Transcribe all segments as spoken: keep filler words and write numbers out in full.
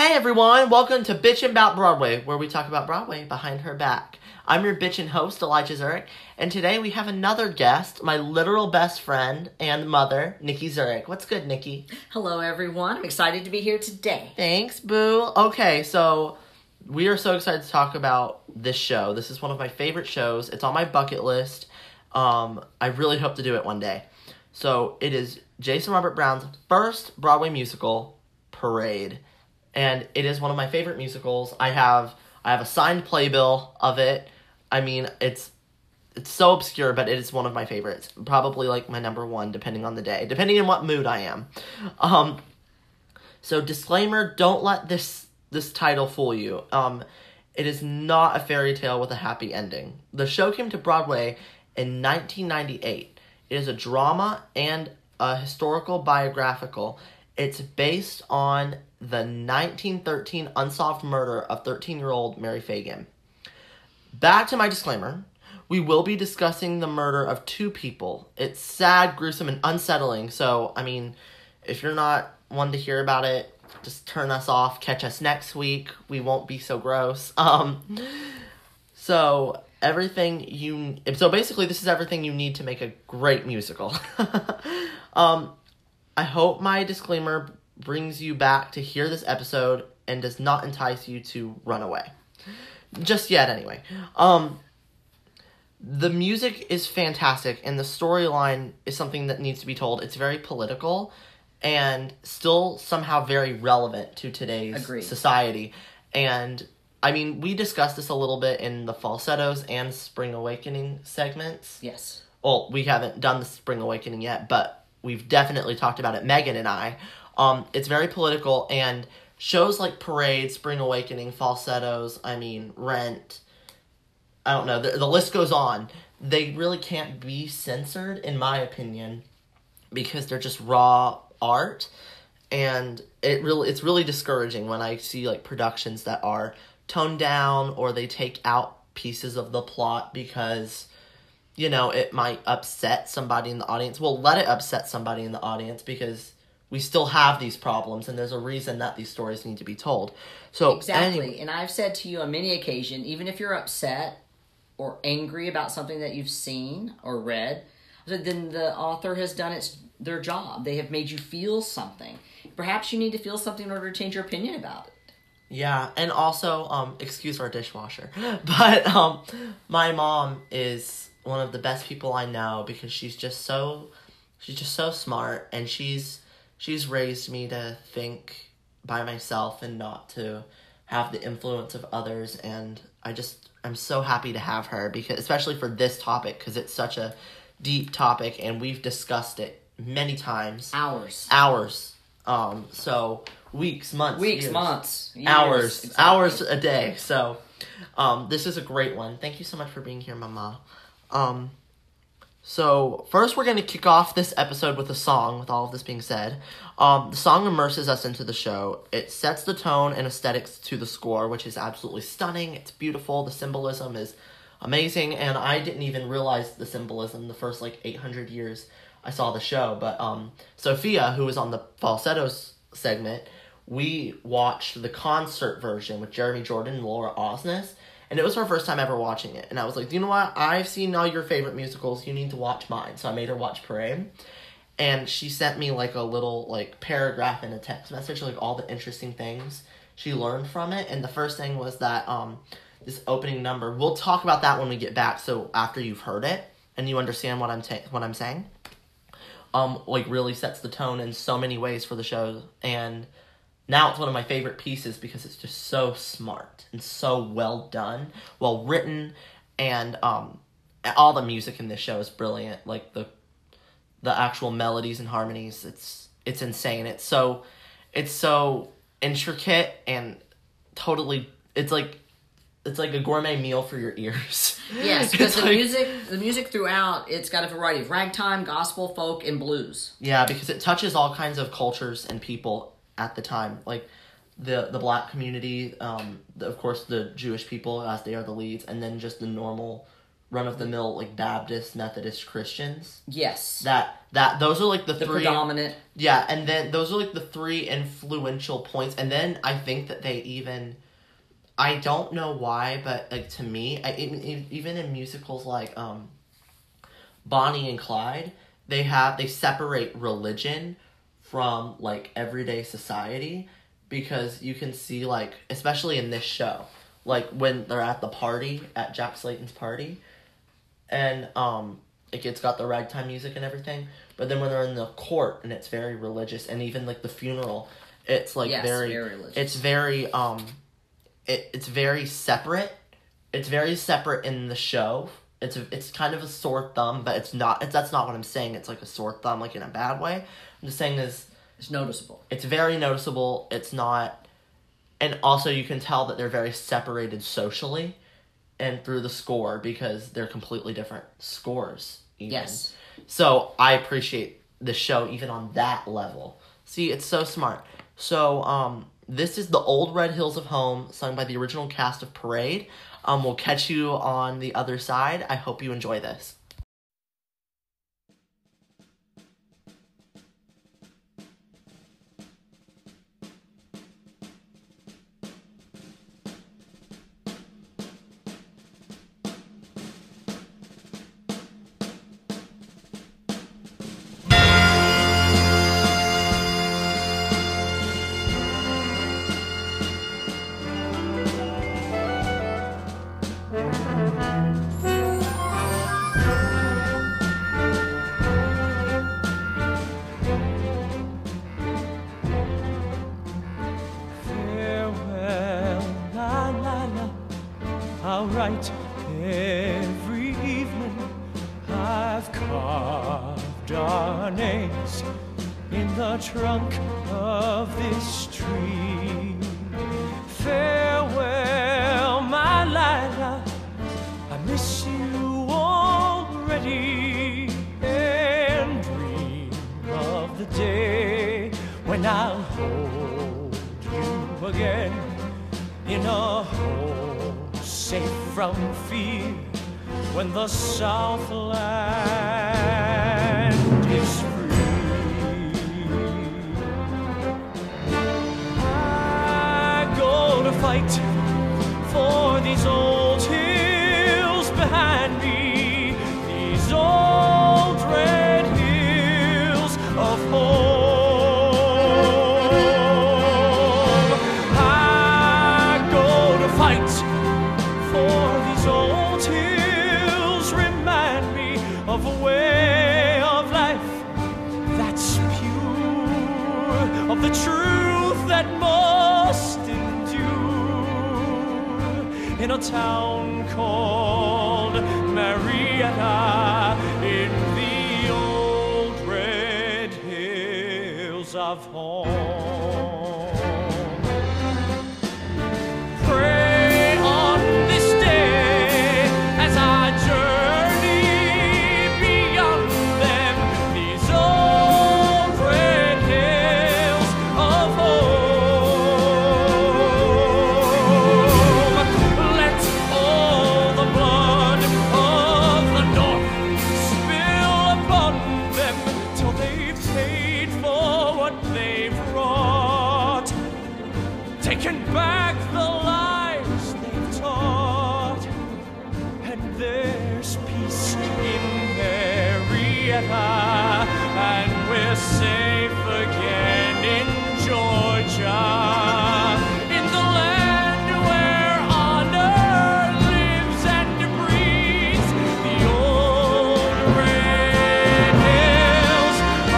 Hey everyone, welcome to Bitchin' About Broadway, where we talk about Broadway behind her back. I'm your bitchin' host, Elijah Zurich, and today we have another guest, my literal best friend and mother, Nikki Zurich. What's good, Nikki? Hello everyone, I'm excited to be here today. Thanks, boo. Okay, so we are so excited to talk about this show. This is one of my favorite shows. It's on my bucket list. Um, I really hope to do it one day. So it is Jason Robert Brown's first Broadway musical, Parade. And it is one of my favorite musicals. I have I have a signed playbill of it. I mean, it's it's so obscure, but it is one of my favorites. Probably like my number one, depending on the day, depending on what mood I am. Um, so disclaimer: don't let this this title fool you. Um, it is not a fairy tale with a happy ending. The show came to Broadway in nineteen ninety-eight. It is a drama and a historical biographical. It's based on the nineteen thirteen unsolved murder of thirteen-year-old Mary Fagan. Back to my disclaimer. We will be discussing the murder of two people. It's sad, gruesome, and unsettling. So, I mean, if you're not one to hear about it, just turn us off. Catch us next week. We won't be so gross. Um, so, everything you... So, basically, this is everything you need to make a great musical. um... I hope my disclaimer brings you back to hear this episode and does not entice you to run away. Just yet, anyway. Um, the music is fantastic, and the storyline is something that needs to be told. It's very political and still somehow very relevant to today's Agreed. society. And, I mean, we discussed this a little bit in the Falsettos and Spring Awakening segments. Yes. Well, we haven't done the Spring Awakening yet, but we've definitely talked about it, Megan and I. Um, it's very political, and shows like Parade, Spring Awakening, Falsettos, I mean, Rent, I don't know, the, the list goes on. They really can't be censored, in my opinion, because they're just raw art, and it really it's really discouraging when I see, like, productions that are toned down, or they take out pieces of the plot because... you know, it might upset somebody in the audience. Well, let it upset somebody in the audience because we still have these problems and there's a reason that these stories need to be told. So Exactly. Anyway. And I've said to you on many occasions, even if you're upset or angry about something that you've seen or read, then the author has done its their job. They have made you feel something. Perhaps you need to feel something in order to change your opinion about it. Yeah, and also, um, excuse our dishwasher, but um, my mom is one of the best people I know because she's just so, she's just so smart, and she's, she's raised me to think by myself and not to have the influence of others, and I just, I'm so happy to have her, because, especially for this topic, because it's such a deep topic, and we've discussed it many times. Hours. Hours. Um, so, weeks, months, Weeks, years. months, years. Hours. Exactly. Hours a day, so, um, this is a great one. Thank you so much for being here, Mama. Um, so, first we're going to kick off this episode with a song, with all of this being said. Um, the song immerses us into the show. It sets the tone and aesthetics to the score, which is absolutely stunning. It's beautiful. The symbolism is amazing, and I didn't even realize the symbolism the first, like, eight hundred years I saw the show. But, um, Sophia, who was on the Falsettos segment, we watched the concert version with Jeremy Jordan and Laura Osnes. And it was her first time ever watching it. And I was like, you know what? I've seen all your favorite musicals. You need to watch mine. So I made her watch Parade. And she sent me, like, a little, like, paragraph in a text message, like, all the interesting things she learned from it. And the first thing was that um, this opening number, we'll talk about that when we get back, so after you've heard it and you understand what I'm ta- what I'm saying, um, like, really sets the tone in so many ways for the show. And... now it's one of my favorite pieces because it's just so smart and so well done, well written, and um, all the music in this show is brilliant. Like the the actual melodies and harmonies, it's it's insane. It's so it's so intricate and totally. It's like it's like a gourmet meal for your ears. Yes, because the like, music the music throughout, it's got a variety of ragtime, gospel, folk, and blues. Yeah, because it touches all kinds of cultures and people at the time, like the the black community, um, the, of course the Jewish people as they are the leads, and then just the normal run-of-the-mill, like, Baptist, Methodist Christians. Yes. That, that, those are, like, the, the three... predominant. Yeah, and then those are, like, the three influential points. And then I think that they even... I don't know why, but, like, to me, I, even, even in musicals like um, Bonnie and Clyde, they have... They separate religion from, like, everyday society. Because you can see, like, especially in this show, like, when they're at the party, at Jack Slayton's party, and, um, like, it's got the ragtime music and everything, but then when they're in the court, and it's very religious, and even, like, the funeral, it's, like, yes, very, very religious. it's very, um, it, it's very separate, it's very separate in the show, it's, a, it's kind of a sore thumb, but it's not, it's, that's not what I'm saying, it's, like, a sore thumb, like, in a bad way, I'm just saying is, it's noticeable. it's very noticeable, it's not, and also you can tell that they're very separated socially, and through the score, because they're completely different scores, even. Yes. So, I appreciate the show even on that level. See, it's so smart. So, um, this is The Old Red Hills of Home, sung by the original cast of Parade. Um, we'll catch you on the other side. I hope you enjoy this. I'll write every evening. I've carved our names in the trunk of this tree. Farewell, my Lila, I miss you already, and dream of the day when I'll hold you again in a home safe from fear, when the Southland is free. I go to fight for these old hills behind me, these old red hills of home. I go to fight for these old hills, remind me of a way of life that's pure, of the truth that must endure, in a town called Marietta, in the old red hills of home. Taking back the lies they've taught, and there's peace in Marietta, and we're safe again in Georgia, in the land where honor lives and breathes, the old red hills of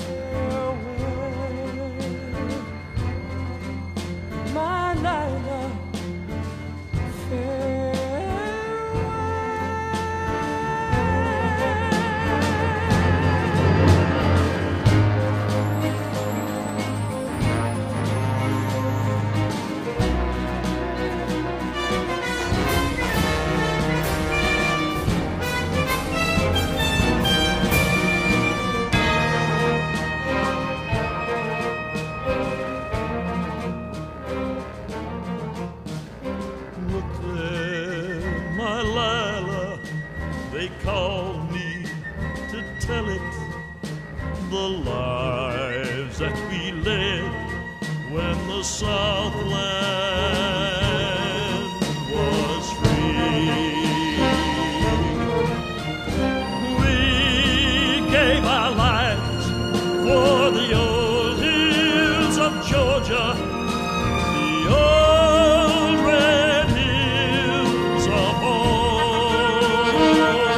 home. My Lila, they call me to tell it, the lives that we led when the Southland was free. We gave our lives for the old hills of Georgia, the old red hills of home.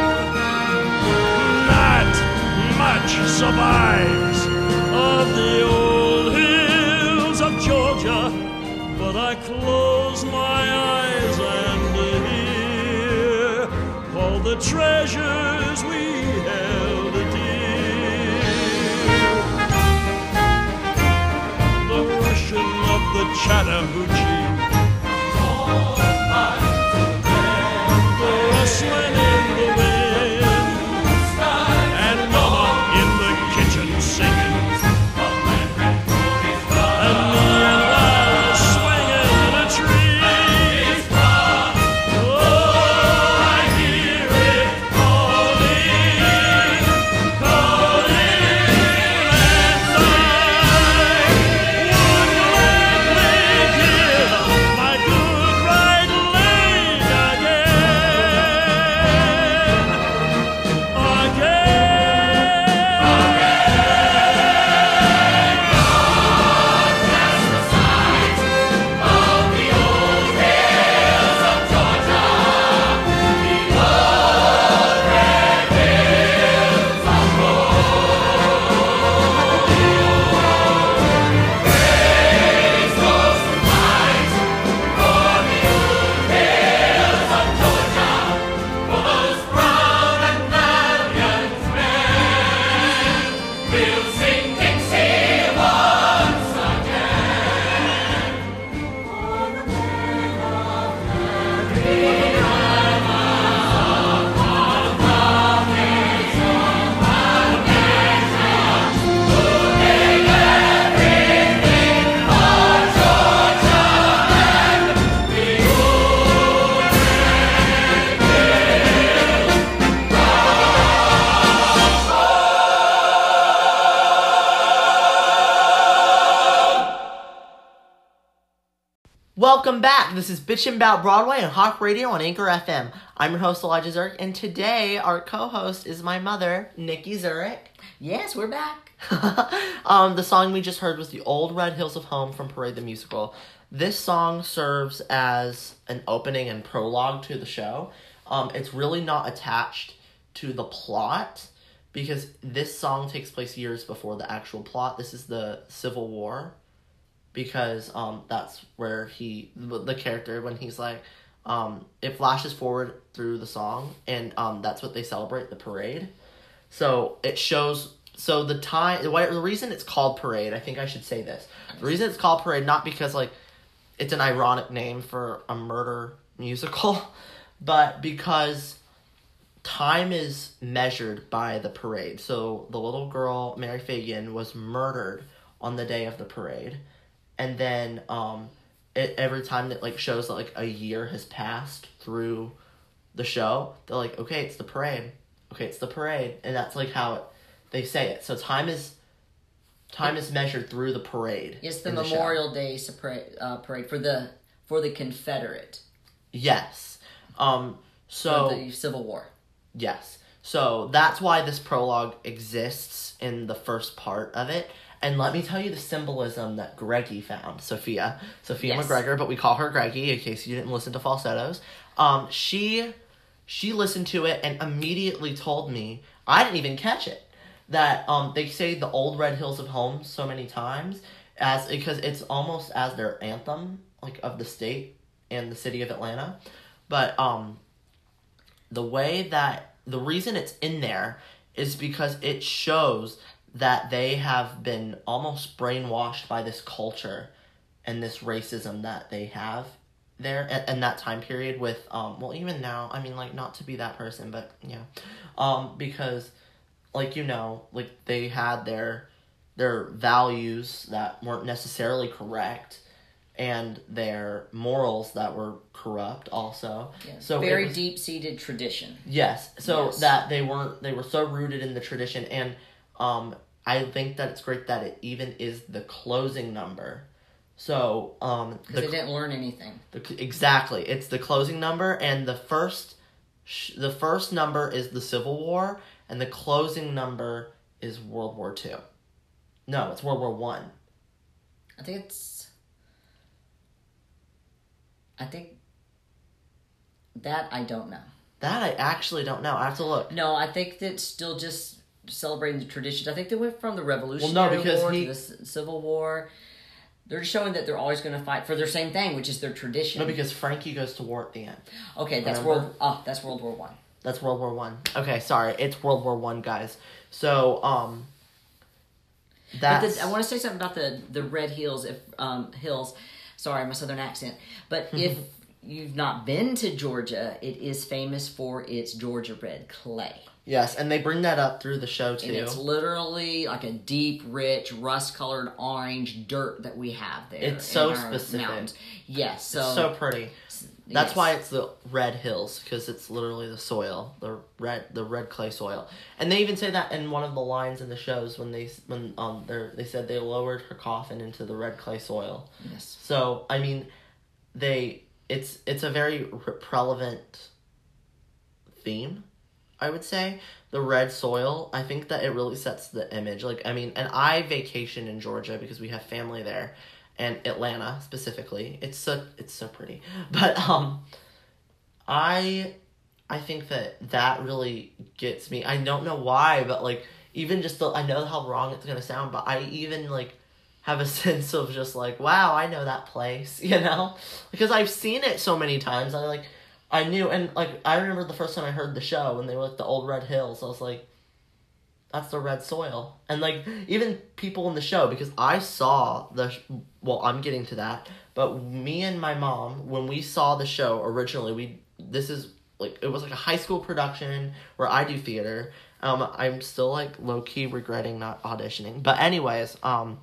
Not much survives of the old hills of Georgia, but I close my eyes and hear all the treasures we held dear. The rushing of the Chattahoochee, the rustling in the wind, and Mama in the kitchen singing, and me and Lila swinging in a tree. Oh, I hear it calling, calling, and I would gladly give my good right leg again, Welcome back. This is Bitchin' Bout Broadway on Hawk Radio on Anchor F M. I'm your host, Elijah Zurich, and today our co-host is my mother, Nikki Zurich. Yes, we're back. um, the song we just heard was The Old Red Hills of Home from Parade the Musical. This song serves as an opening and prologue to the show. Um, it's really not attached to the plot because this song takes place years before the actual plot. This is the Civil War. Because um, that's where he, the character, when he's like, um, it flashes forward through the song, and um, that's what they celebrate, the parade. So it shows, so the time, the, the reason it's called Parade, I think I should say this. The reason it's called Parade, not because, like, it's an ironic name for a murder musical, but because time is measured by the parade. So the little girl, Mary Fagan, was murdered on the day of the parade. And then um, it, every time that like shows that like a year has passed through the show, they're like, okay, it's the parade. Okay, it's the parade, and that's like how it, they say it. So time is time is measured through the parade. It's the in the Memorial show. Day parade, uh, parade for the for the Confederate. Yes. Um. So for the Civil War. Yes. So that's why this prologue exists in the first part of it. And let me tell you the symbolism that Greggy found. Sophia. Sophia Yes. McGregor, but we call her Greggy in case you didn't listen to Falsettos. Um, she she listened to it and immediately told me, I didn't even catch it, that um they say the Old Red Hills of Home so many times as because it's almost as their anthem, like of the state and the city of Atlanta. But um the way that the reason it's in there is because it shows that they have been almost brainwashed by this culture and this racism that they have there at, in that time period with, um, well, even now, I mean, like, not to be that person, but, yeah, um, because, like, you know, like, they had their, their values that weren't necessarily correct, and their morals that were corrupt also. Yes. So it very was- deep-seated tradition. Yes. So Yes. that they weren't they were so rooted in the tradition, and um I think that it's great that it even is the closing number. So um Because the, they didn't learn anything. the exactly it's the closing number, and the first sh- the first number is the Civil War, and the closing number is World War Two. No, it's World War One. I think it's... I think... That I don't know. That I actually don't know. I have to look. No, I think that's still just celebrating the tradition. I think they went from the Revolutionary because War he- to the C- Civil War. They're just showing that they're always going to fight for their same thing, which is their tradition. No, because Frankie goes to war at the end. okay, that's Remember? World. Oh, that's World War One. That's World War One. Okay, sorry, it's World War One, guys. So um, But that's the, I want to say something about the the Red Hills. If um hills, sorry, my southern accent. But if you've not been to Georgia, it is famous for its Georgia red clay. yes, and they bring that up through the show And too. it's literally like a deep, rich, rust-colored orange dirt that we have there. It's so in our specific. mountains. Yes, so, It's so pretty. That's yes. why it's the red hills, because it's literally the soil, the red, the red clay soil. And they even say that in one of the lines in the shows when they when um they they said they lowered her coffin into the red clay soil. Yes. So I mean, they it's it's a very re- relevant theme, I would say. The red soil, I think that it really sets the image. Like, I mean, and I vacation in Georgia because we have family there, and Atlanta specifically. It's so it's so pretty, but um, I I think that that really gets me. I don't know why, but like even just the I know how wrong it's gonna sound, but I even like have a sense of just like, wow, I know that place, you know, because I've seen it so many times. I like. I knew, and, like, I remember the first time I heard the show, when they were, like, the old red hills, I was like, that's the red soil. And, like, even people in the show, because I saw the, sh- well, I'm getting to that, but me and my mom, when we saw the show originally, we, this is, like, it was, like, a high school production where I do theater. Um, I'm still, like, low-key regretting not auditioning. But anyways, um,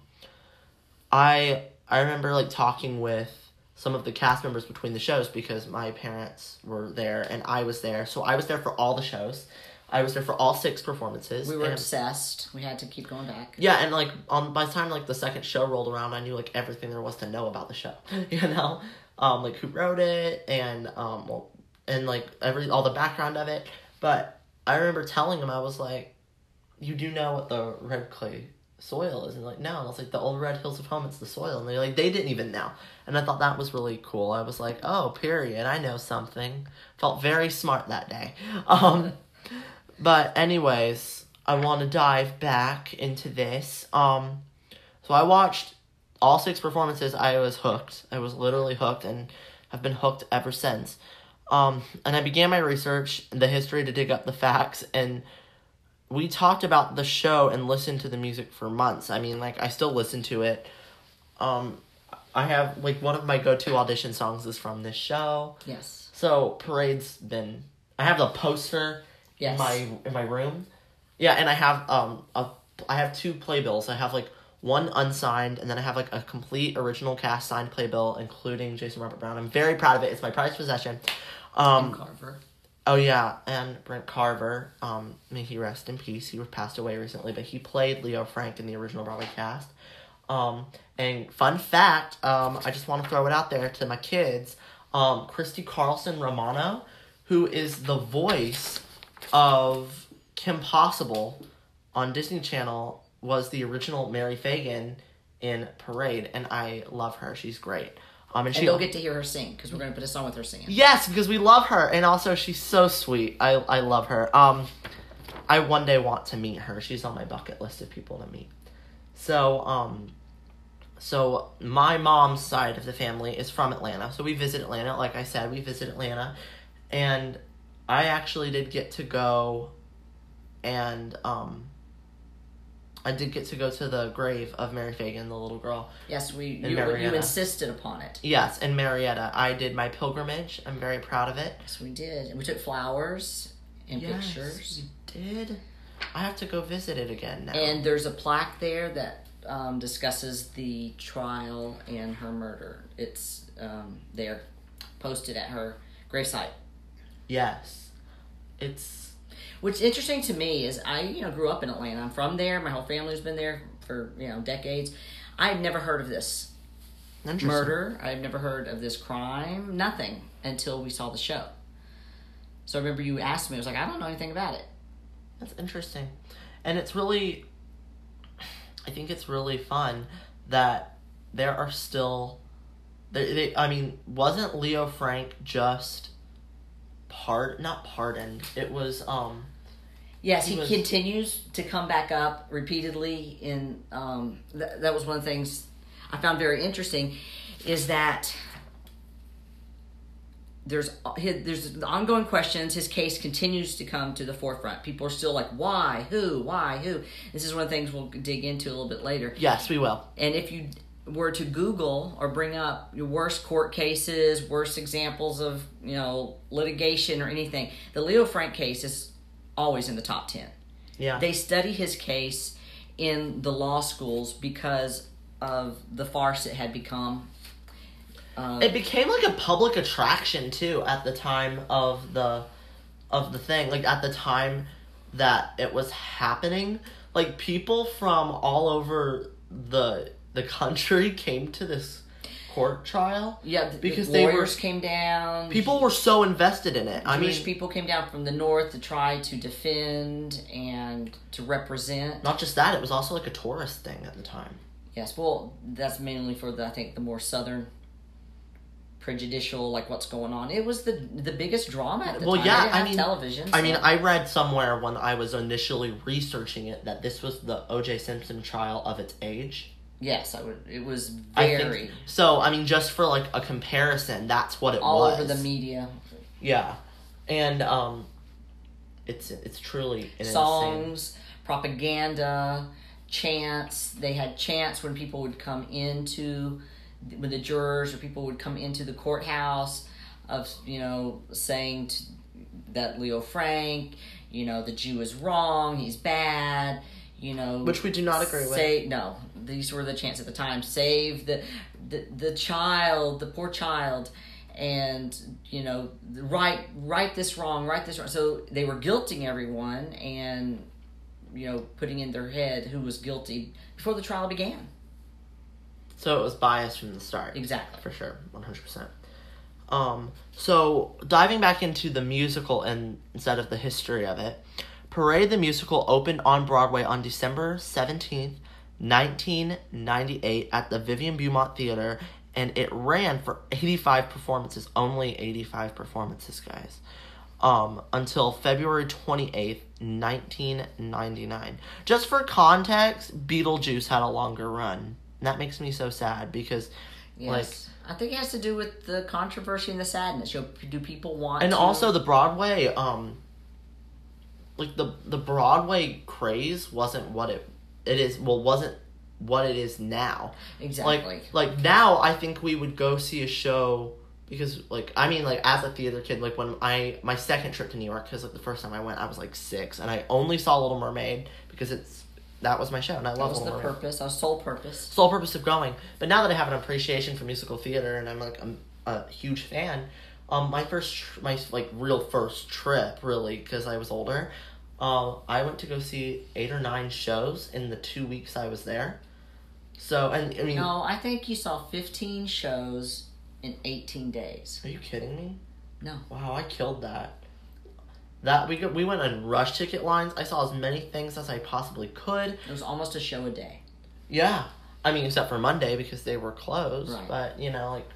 I, I remember, like, talking with some of the cast members between the shows because my parents were there and I was there. So I was there for all the shows. I was there for all six performances. We were and, obsessed. We had to keep going back. yeah, and like um, by the time like the second show rolled around, I knew like everything there was to know about the show. You know, um, like who wrote it and um, well, and like every all the background of it. But I remember telling them, I was like, "You do know what the red clay soil is?" And like, no, and I was like, the old red hills of home, it's the soil. And they're like, they didn't even know. And I thought that was really cool. I was like, oh, period, I know something. Felt very smart that day. Um, but anyways, I want to dive back into this. Um, so I watched all six performances. I was hooked. I was literally hooked and have been hooked ever since. Um, and I began my research, the history, to dig up the facts, and we talked about the show and listened to the music for months. I mean, like, I still listen to it. Um, I have, like, one of my go-to audition songs is from this show. Yes. So, Parade's been... I have the poster Yes. in my in my room. Yeah, and I have, um, a, I have two playbills. I have, like, one unsigned, and then I have, like, a complete original cast signed playbill, including Jason Robert Brown. I'm very proud of it. It's my prized possession. Um... And Carver. Oh, yeah, and Brent Carver, um, may he rest in peace. He passed away recently, but he played Leo Frank in the original Broadway cast. Um, and fun fact, um, I just want to throw it out there to my kids, um, Christy Carlson Romano, who is the voice of Kim Possible on Disney Channel, was the original Mary Fagan in Parade, and I love her. She's great. Um, and And she, you'll get to hear her sing, because we're going to put a song with her singing. Yes, because we love her, and also she's so sweet. I I love her. Um, I one day want to meet her. She's on my bucket list of people to meet. So um, so my mom's side of the family is from Atlanta, so we visit Atlanta. Like I said, we visit Atlanta, and I actually did get to go, and um, I did get to go to the grave of Mary Fagan, the little girl. Yes, we And you, you Marietta. insisted upon it. Yes, in Marietta. I did my pilgrimage. I'm very proud of it. Yes, we did. And we took flowers and pictures. We did. I have to go visit it again now. And there's a plaque there that um, discusses the trial and her murder. It's um, there, posted at her gravesite. Yes. It's... What's interesting to me is I, you know, grew up in Atlanta. I'm from there. My whole family's been there for, you know, decades. I've never heard of this murder. I've never heard of this crime. Nothing until we saw the show. So I remember you asked me. I was like, I don't know anything about it. That's interesting. And it's really... I think it's really fun that there are still... They, they, I mean, wasn't Leo Frank just... part Not pardoned. It was... um. Yes, he he was, continues to come back up repeatedly. In um, th- that was one of the things I found very interesting, is that there's his, there's ongoing questions. His case continues to come to the forefront. People are still like, why, who, why, who. This is one of the things we'll dig into a little bit later. Yes, we will. And if you were to Google or bring up your worst court cases, worst examples of, you know, litigation or anything, the Leo Frank case is always in the top ten. Yeah. They study his case in the law schools because of the farce it had become. Uh, it became like a public attraction too at the time of the of the thing. Like at the time that it was happening, like people from all over the the country came to this court trial. Yeah, the, because the they lawyers were came down. People were so invested in it. Jewish I mean, people came down from the north to try to defend and to represent. Not just that, it was also like a tourist thing at the time. Yes, well, that's mainly for the I think the more southern prejudicial, like what's going on. It was the the biggest drama at the well, time. yeah, They didn't I have mean, television. I so- mean, I read somewhere when I was initially researching it that this was the O J Simpson trial of its age. Yes, I would. It was I very think, so. I mean, just for like a comparison, that's what it all was. over the media. Yeah, and um, it's it's truly an Songs, insane... propaganda, chants. They had chants when people would come into, when the jurors or people would come into the courthouse, of you know saying to, that Leo Frank, you know, the Jew is wrong, he's bad. You know, Which we do not agree with. Say no. These were the chants at the time. Save the, the the child, the poor child, and you know, right right this wrong, right this wrong. So they were guilting everyone, and you know, putting in their head who was guilty before the trial began. So it was biased from the start. Exactly. For sure, one hundred percent. Um, so diving back into the musical and instead of the history of it. Parade the Musical opened on Broadway on December seventeenth, nineteen ninety-eight at the Vivian Beaumont Theater, and it ran for eighty-five performances, only eighty-five performances, guys, um, until February twenty-eighth, nineteen ninety-nine. Just for context, Beetlejuice had a longer run, and that makes me so sad because, Yes. like... I think it has to do with the controversy and the sadness. You know, do people want And to... also the Broadway... um. Like, the the Broadway craze wasn't what it it is, well, wasn't what it is now. Exactly. Like, like now, I think we would go see a show, because, like, I mean, like, as a theater kid, like, when I, my second trip to New York, because, like, the first time I went, I was, like, six, and I only saw Little Mermaid, because it's, that was my show, and I that love was Little the Mermaid. purpose, our sole purpose. Sole purpose of going. But now that I have an appreciation for musical theater, and I'm, like, I'm a huge fan, um, my first, tr- my, like, real first trip, really, because I was older, Um, I went to go see eight or nine shows in the two weeks I was there. So, and I mean... No, I think you saw fifteen shows in eighteen days. Are you kidding me? No. Wow, I killed that. That we we went on rush ticket lines. I saw as many things as I possibly could. It was almost a show a day. Yeah. I mean, except for Monday because they were closed. Right. But, you know, like...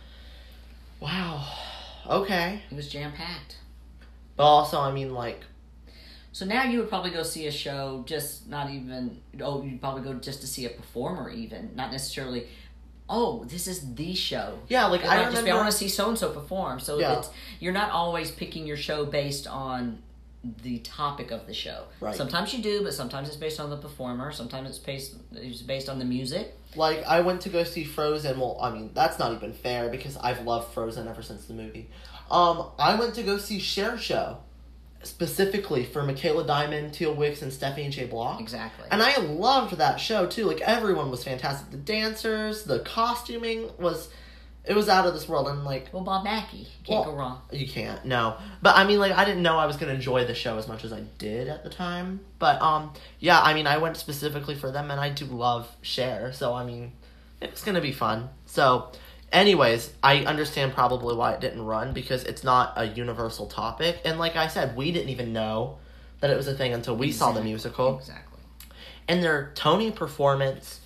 Wow. Okay. It was jam-packed. But also, I mean, like... So now you would probably go see a show, just not even, oh, you'd probably go just to see a performer even, not necessarily, oh, this is the show. Yeah, like, You're I not remember... just, I want to see so-and-so perform. So Yeah. it's, you're not always picking your show based on the topic of the show. Right. Sometimes you do, but sometimes it's based on the performer. Sometimes it's based, it's based on the music. Like, I went to go see Frozen. Well, I mean, that's not even fair because I've loved Frozen ever since the movie. Um, I went to go see Cher Show. specifically for Michaela Diamond, Teal Wicks, and Stephanie J. Block. Exactly. And I loved that show, too. Like, everyone was fantastic. The dancers, the costuming was... It was out of this world, and, like... Well, Bob Mackie. Can't well, go wrong. You can't, no. But, I mean, like, I didn't know I was going to enjoy the show as much as I did at the time. But, um, yeah, I mean, I went specifically for them, and I do love Cher. So, I mean, it's going to be fun. So... Anyways, I understand probably why it didn't run, because it's not a universal topic. And like I said, we didn't even know that it was a thing until we Exactly. saw the musical. Exactly. And their Tony performance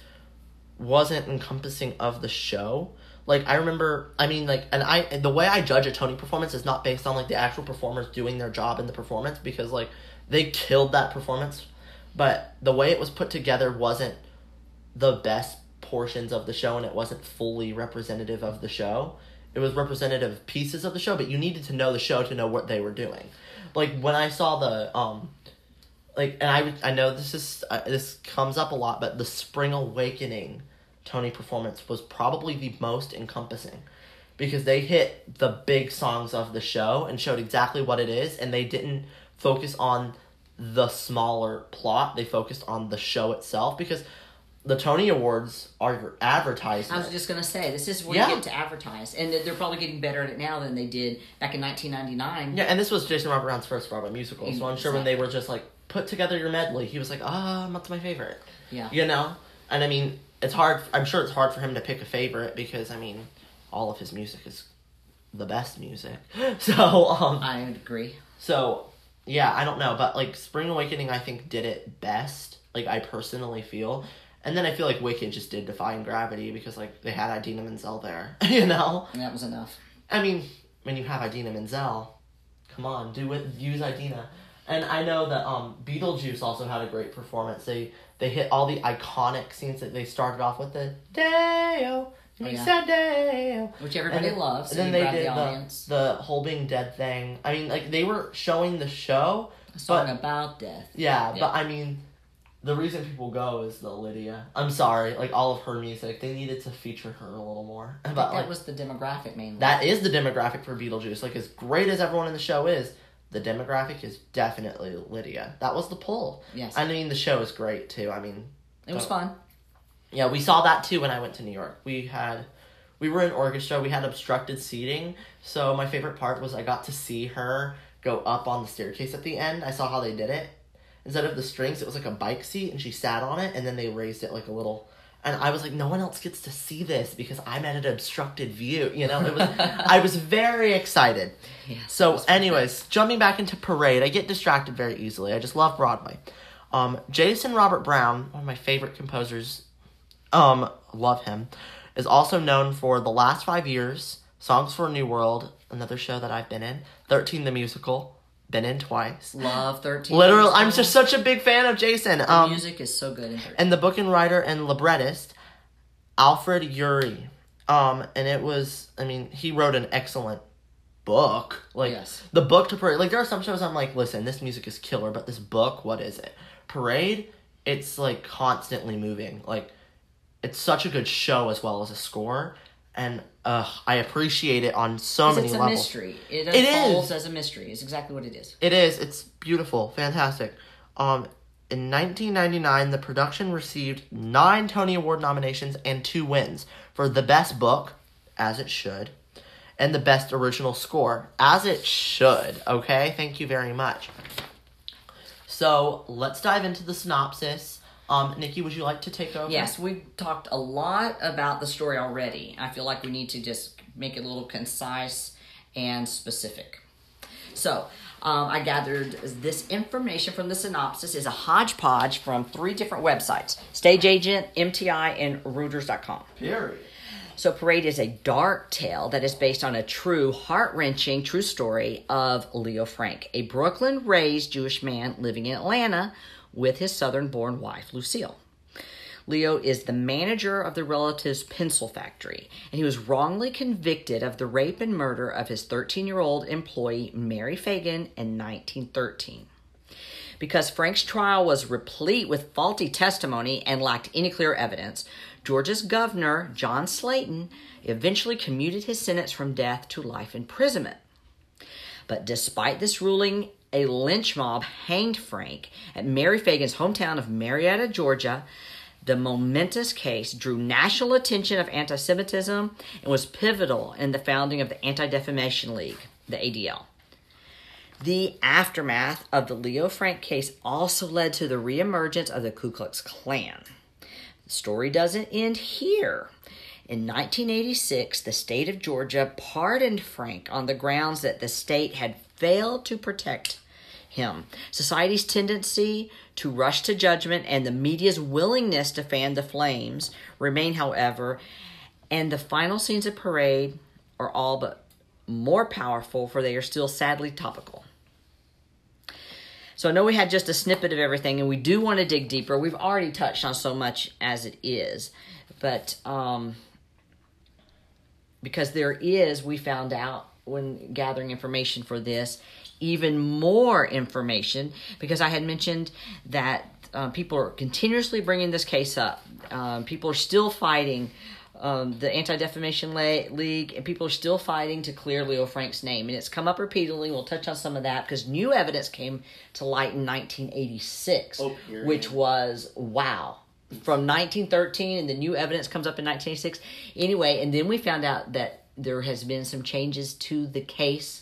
wasn't encompassing of the show. Like, I remember, I mean, like, and I, the way I judge a Tony performance is not based on, like, the actual performers doing their job in the performance, because, like, they killed that performance. But the way it was put together wasn't the best portions of the show, and it wasn't fully representative of the show. It was representative of pieces of the show, but you needed to know the show to know what they were doing. Like, when I saw the um like, and I I know this is uh, this comes up a lot, but the Spring Awakening Tony performance was probably the most encompassing, because they hit the big songs of the show and showed exactly what it is, and they didn't focus on the smaller plot. They focused on the show itself, because the Tony Awards are advertisement. I was just going to say, this is where Yeah. you get to advertise. And they're probably getting better at it now than they did back in nineteen ninety-nine. Yeah, and this was Jason Robert Brown's first Broadway musical, so I'm sure when they were just like, put together your medley, he was like, ah, what's my favorite? Yeah. You know? And I mean, it's hard, I'm sure it's hard for him to pick a favorite, because, I mean, all of his music is the best music. So, um... I would agree. So, yeah, I don't know, but, like, Spring Awakening, I think, did it best, like, I personally feel. And then I feel like Wicked just did Defying Gravity, because, like, they had Idina Menzel there, you know? And that was enough. I mean, when you have Idina Menzel, come on, do it, use Idina. And I know that um, Beetlejuice also had a great performance. They they hit all the iconic scenes that they started off with, the Deo, Oh, yeah. said Deo. Which everybody And then- loves. And So then you they grab did the the, audience. the whole being dead thing. I mean, like, they were showing the show, A song but, about death. yeah, Yeah. but I mean, the reason people go is the Lydia. I'm sorry, like, all of her music, they needed to feature her a little more. I think But, that like, was the demographic mainly. that is the demographic for Beetlejuice. Like, as great as everyone in the show is, the demographic is definitely Lydia. That was the pull. Yes. I mean, the show is great, too. I mean... It was don't- fun. Yeah, we saw that, too, when I went to New York. We had... We were in orchestra. We had obstructed seating. So my favorite part was I got to see her go up on the staircase at the end. I saw how they did it. Instead of the strings, it was like a bike seat, and she sat on it, and then they raised it like a little... And I was like, no one else gets to see this because I'm at an obstructed view. You know, it was. I was very excited. Yes, So, anyways, jumping back into Parade, I get distracted very easily. I just love Broadway. Um, Jason Robert Brown, one of my favorite composers, um, love him, is also known for The Last Five Years, Songs for a New World, another show that I've been in, thirteen the Musical, been in twice. Love thirteen. Literally, I'm just such a big fan of Jason. The Um, music is so good in thirteen. and the book and writer and librettist, Alfred Urey. Um, and it was, I mean, he wrote an excellent book. Like, Yes. the book to Parade, like, there are some shows I'm like, listen, this music is killer, but this book, what is it? Parade, it's, like, constantly moving. Like, it's such a good show as well as a score, and, uh, I appreciate it on so many It's a levels. mystery. It It unfolds is. as a mystery. It's exactly what it is. It is. It's beautiful. Fantastic. Um, in nineteen ninety-nine, the production received nine Tony Award nominations and two wins for the best book, as it should, and the best original score, as it should. Okay? Thank you very much. So, let's dive into the synopsis. Um, Nikki, would you like to take over? Yes, we've talked a lot about the story already. I feel like we need to just make it a little concise and specific. So, um, I gathered this information from the synopsis is a hodgepodge from three different websites: Stage Agent, M T I, and Reuters dot com. Period. So Parade is a dark tale that is based on a true, heart-wrenching true story of Leo Frank, a Brooklyn-raised Jewish man living in Atlanta with his Southern-born wife, Lucille. Leo is the manager of the relative's pencil factory, and he was wrongly convicted of the rape and murder of his thirteen-year-old employee, Mary Fagan, in nineteen thirteen. Because Frank's trial was replete with faulty testimony and lacked any clear evidence, Georgia's governor, John Slayton, eventually commuted his sentence from death to life imprisonment. But despite this ruling a lynch mob hanged Frank at Mary Fagan's hometown of Marietta, Georgia. The momentous case drew national attention of anti-Semitism and was pivotal in the founding of the Anti-Defamation League, the A D L. The aftermath of the Leo Frank case also led to the reemergence of the Ku Klux Klan. The story doesn't end here. In nineteen eighty-six, the state of Georgia pardoned Frank on the grounds that the state had failed to protect him. Society's tendency to rush to judgment and the media's willingness to fan the flames remain, however, and the final scenes of Parade are all but more powerful, for they are still sadly topical. So I know we had just a snippet of everything, and we do want to dig deeper. We've already touched on so much as it is, but um, because there is, we found out when gathering information for this, even more information, because I had mentioned that uh, people are continuously bringing this case up. Um, people are still fighting um, the Anti-Defamation Le- League, and people are still fighting to clear Leo Frank's name. And it's come up repeatedly. We'll touch on some of that because new evidence came to light in nineteen eighty-six, Oh, period. which was, wow. From nineteen thirteen, and the new evidence comes up in nineteen eighty-six. Anyway, and then we found out that there has been some changes to the case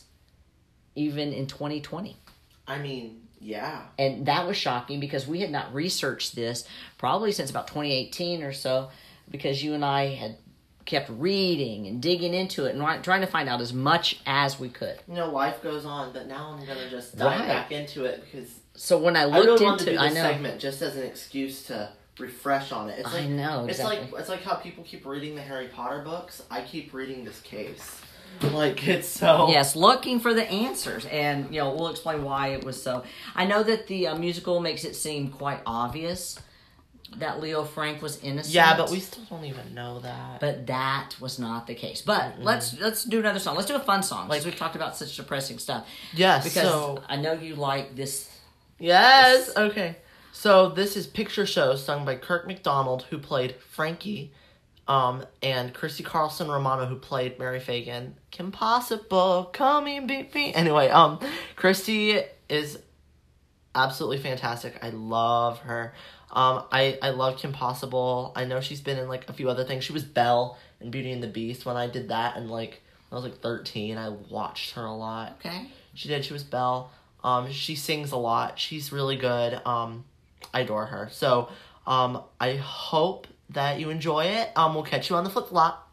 even in twenty twenty. I mean, yeah. And that was shocking because we had not researched this probably since about twenty eighteen or so, because you and I had kept reading and digging into it and trying to find out as much as we could. You know, life goes on, but now I'm going to just dive Right. back into it because So when I I looked really wanted into to do I this know segment just as an excuse to refresh on it. It's I like, know, It's exactly. like it's like how people keep reading the Harry Potter books. I keep reading this case. Like, it's so... Yes, looking for the answers, and you know we'll explain why it was so. I know that the uh, musical makes it seem quite obvious that Leo Frank was innocent. Yeah, but we still don't even know that. But that was not the case. But let's let's do another song. Let's do a fun song. Like we've talked about such depressing stuff. Yes, Because so... I know you like this. Yes, okay. So this is Picture Show, sung by Kirk McDonald, who played Frankie, um, and Christy Carlson Romano, who played Mary Fagan. Kim Possible, come and beat me. Anyway, um, Christy is absolutely fantastic. I love her. Um, I, I love Kim Possible. I know she's been in, like, a few other things. She was Belle in Beauty and the Beast when I did that, and, like, when I was, like, thirteen. I watched her a lot. Okay. She did. She was Belle. Um, she sings a lot. She's really good. Um, I adore her. So, um, I hope that you enjoy it. Um, we'll catch you on the flip-flop.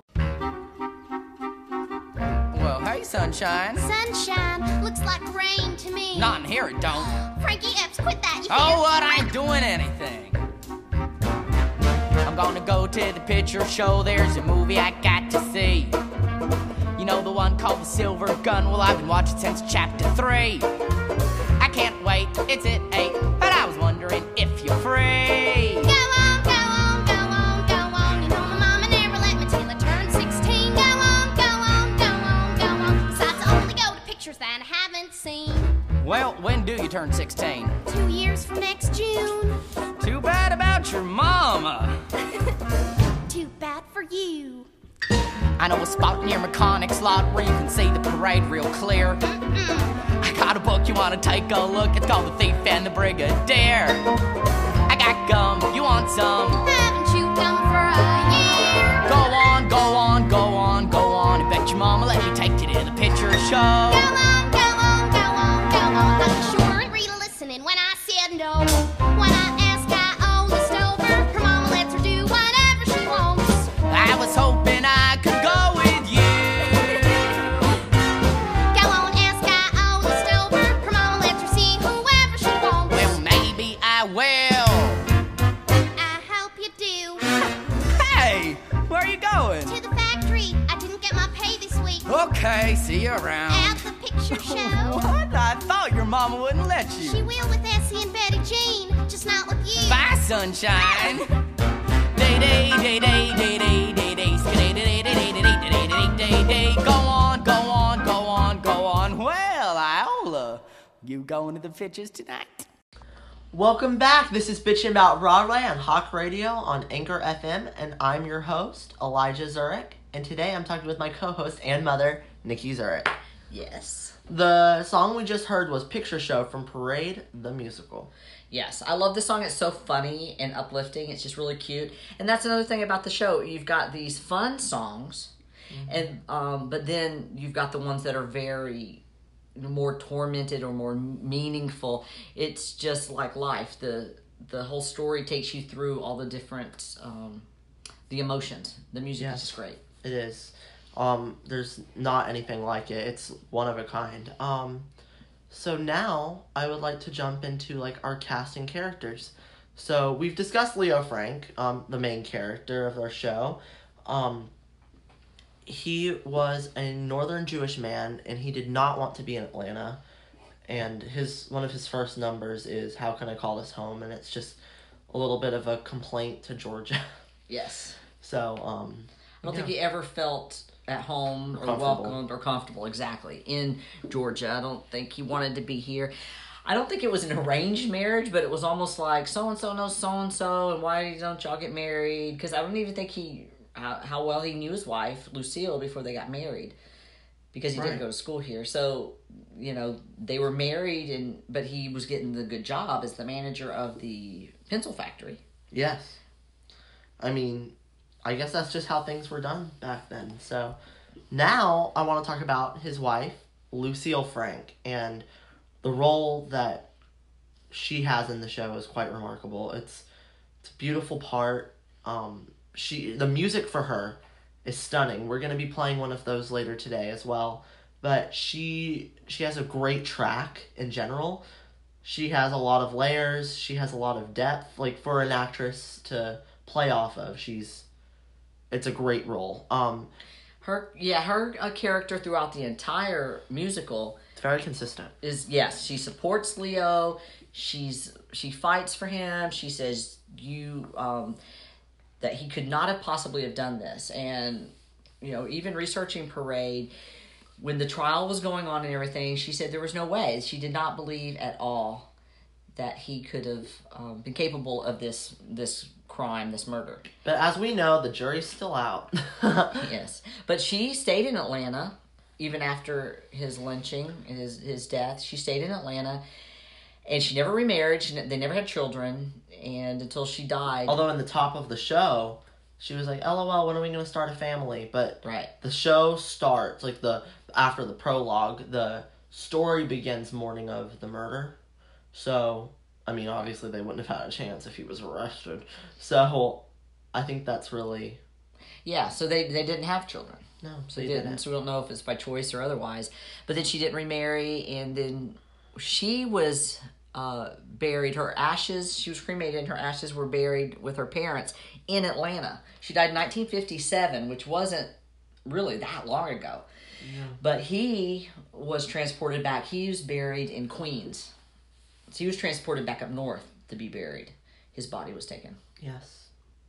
Well, hey, sunshine. Sunshine, looks like rain to me. Not in here, it don't. Frankie Epps, quit that, you Oh, hear? what? I ain't doing anything. I'm gonna go to the picture show. There's a movie I got to see. You know the one called The Silver Gun? Well, I've been watching since chapter three. I can't wait, it's at eight, but I was wondering if you're free. Go on, go on, go on, go on. You know my mama never let me till I turned sixteen. Go on, go on, go on, go on. Besides, I only go to pictures that I haven't seen. Well, when do you turn sixteen? Two years from next June. Too bad about your mama. Too bad for you. I know a spot near Mechanics Lot where you can see the parade real clear. I got a book, you wanna take a look? It's called The Thief and the Brigadier. I got gum, you want some? Haven't chewed gum for a year. Go on, go on, go on, go on. I bet your mama let you take you to the picture show. Go on, go on, go on, go on. But you sure ain't really listening when I said no. When I ask how old is over, her mama lets her do whatever she wants. I was hoping I could go with you. Go on, ask how old is over, her mama lets her see whoever she wants. Well, maybe I will. I hope you do. Hey, where are you going? To the factory. I didn't get my pay this week. Okay, see you around. At the picture show. What? I thought your mama wouldn't let you. She will with Essie and Betty Jean, just not with you. Bye, sunshine. Day day day day day day day day day day day day day day day day day. Go on, go on, go on, go on. Well, Iola, you going to the pictures tonight? Welcome back. This is Bitchin' About Broadway on Hawk Radio on Anchor F M, and I'm your host, Elijah Zurich. And today I'm talking with my co-host and mother, Nikki Zurich. Yes. The song we just heard was Picture Show from Parade the Musical. Yes, I love this song. It's so funny and uplifting. It's just really cute. And that's another thing about the show. You've got these fun songs, mm-hmm. and um, but then you've got the ones that are very more tormented or more meaningful. It's just like life. The the whole story takes you through all the different um, the emotions. The music Yes. is just great. It is. Um, there's not anything like it. It's one of a kind. Um, so now I would like to jump into like our casting characters. So we've discussed Leo Frank, um, the main character of our show. Um, he was a northern Jewish man, and he did not want to be in Atlanta. And his one of his first numbers is "How Can I Call This Home?" and it's just a little bit of a complaint to Georgia. Yes. So um, I don't yeah. think he ever felt at home or Comfortable. welcomed or comfortable, exactly, in Georgia. I don't think he wanted to be here. I don't think it was an arranged marriage, but it was almost like so-and-so knows so-and-so, and why don't y'all get married? Because I don't even think he, how, how well he knew his wife, Lucille, before they got married. Because he Right. didn't go to school here. So, you know, they were married, and but he was getting the good job as the manager of the pencil factory. Yes. I mean, I guess that's just how things were done back then. So now I want to talk about his wife, Lucille Frank, and the role that she has in the show is quite remarkable. It's it's a beautiful part. Um, she the music for her is stunning. We're gonna be playing one of those later today as well. But she she has a great track in general. She has a lot of layers. She has a lot of depth. Like for an actress to play off of, she's it's a great role. Um, Her, yeah, her uh, character throughout the entire musical it's very consistent. is, yes, she supports Leo. She's she fights for him. She says you um, that he could not have possibly have done this. And you know, even researching Parade, when the trial was going on and everything, she said there was no way. She did not believe at all that he could have um, been capable of this this crime, this murder. But as we know, the jury's still out. Yes, but she stayed in Atlanta even after his lynching and his his death. She stayed in Atlanta, and she never remarried. She, ne- they never had children, and until she died. Although in the top of the show, she was like, "LOL, when are we gonna start a family?" But Right. the show starts like the after the prologue. The story begins morning of the murder. So, I mean, obviously they wouldn't have had a chance if he was arrested. So, I think that's really Yeah, so they they didn't have children. no. So They they didn't. didn't. So we don't know if it's by choice or otherwise. But then she didn't remarry, and then she was uh, buried. Her ashes, she was cremated, and her ashes were buried with her parents in Atlanta. She died in nineteen fifty-seven, which wasn't really that long ago. Yeah. But he was transported back. He was buried in Queens. So he was transported back up north to be buried. His body was taken. Yes.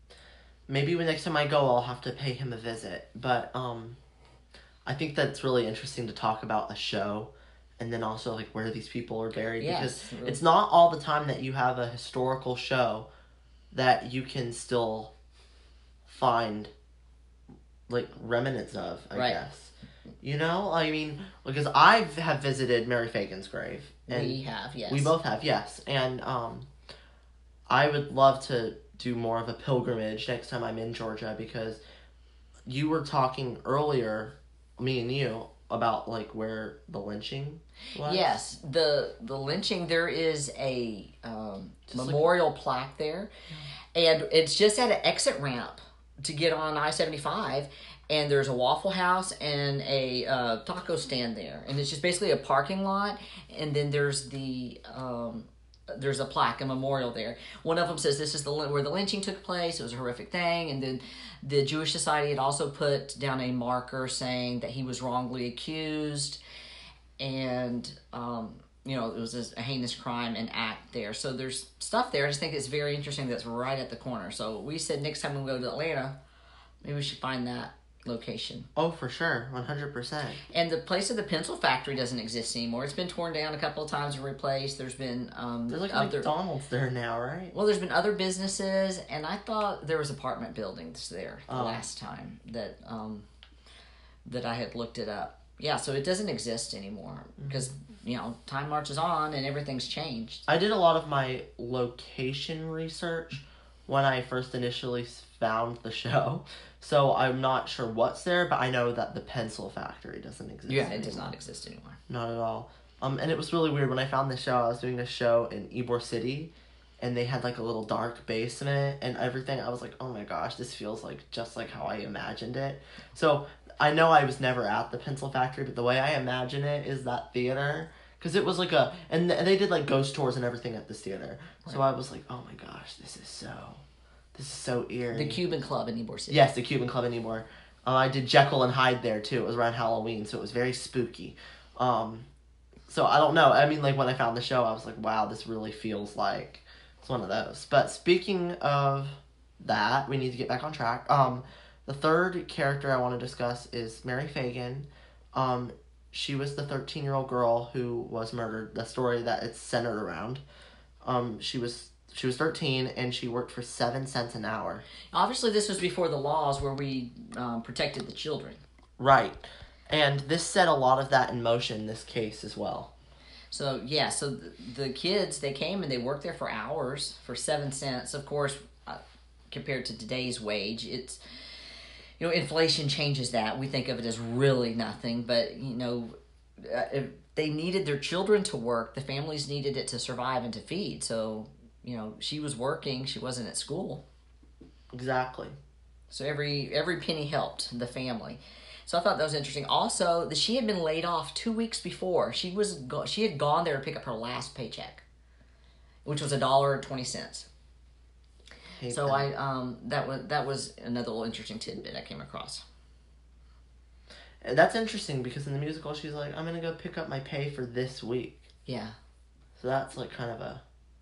Maybe when next time I go, I'll have to pay him a visit. But um, I think that's really interesting to talk about a show, and then also like where these people are buried, Yes, because really. it's not all the time that you have a historical show that you can still find like remnants of. I Right. guess. You know, I mean, because I have visited Mary Fagan's grave, and we have, yes. we both have, yes. And um, I would love to do more of a pilgrimage next time I'm in Georgia, because you were talking earlier, me and you, about like where the lynching was. Yes, the the lynching. There is a um, Just like- memorial plaque there, and it's just at an exit ramp to get on I seventy-five. And there's a Waffle House and a uh, taco stand there, and it's just basically a parking lot. And then there's the um, there's a plaque, a memorial there. One of them says this is the where the lynching took place. It was a horrific thing. And then the Jewish Society had also put down a marker saying that he was wrongly accused, and um, you know, it was a heinous crime and act there. So there's stuff there. I just think it's very interesting that's right at the corner. So we said next time we go to Atlanta, maybe we should find that location. Oh, for sure, one hundred percent. And the place of the pencil factory doesn't exist anymore. It's been torn down a couple of times and replaced. There's been um, There's like a other. McDonald's there now, right? Well, there's been other businesses, and I thought there was apartment buildings there the Oh. last time that um, that I had looked it up. yeah, so it doesn't exist anymore because, you know, time marches on and everything's changed. I did a lot of my location research when I first initially found the show, so I'm not sure what's there, but I know that the pencil factory doesn't exist. Yeah, it anymore. does not exist anymore. Not at all. Um, and it was really weird when I found the show. I was doing a show in Ybor City, and they had like a little dark basement and everything. I was like, oh my gosh, this feels like just like how I imagined it. So I know I was never at the pencil factory, but the way I imagine it is that theater. Because it was like a, and th- they did like ghost tours and everything at this theater. So I was like, oh my gosh, this is so, this is so eerie. The Cuban Club in Ybor City. Yes, the Cuban Club in Ybor. Uh, I did Jekyll and Hyde there too. It was around Halloween, so it was very spooky. Um, so I don't know. I mean, like when I found the show, I was like, wow, this really feels like it's one of those. But speaking of that, we need to get back on track. Um, the third character I want to discuss is Mary Fagan. Um, she was the thirteen-year-old girl who was murdered. The story that it's centered around. Um, she was she was thirteen and she worked for seven cents an hour. Obviously, this was before the laws where we um, protected the children. Right. And this set a lot of that in motion, this case as well. So, yeah, so the, the kids, they came and they worked there for hours for seven cents. Of course, uh, compared to today's wage, it's, you know, inflation changes that. We think of it as really nothing, but, you know, uh, if they needed their children to work. The families needed it to survive and to feed. So, you know, she was working. She wasn't at school. Exactly. So every every penny helped the family. So I thought that was interesting. Also, that she had been laid off two weeks before. She was go- she had gone there to pick up her last paycheck, which was a dollar and twenty cents. So I um that was that was another little interesting tidbit I came across. And that's interesting because in the musical she's like, I'm gonna go pick up my pay for this week. Yeah. So that's like kind of a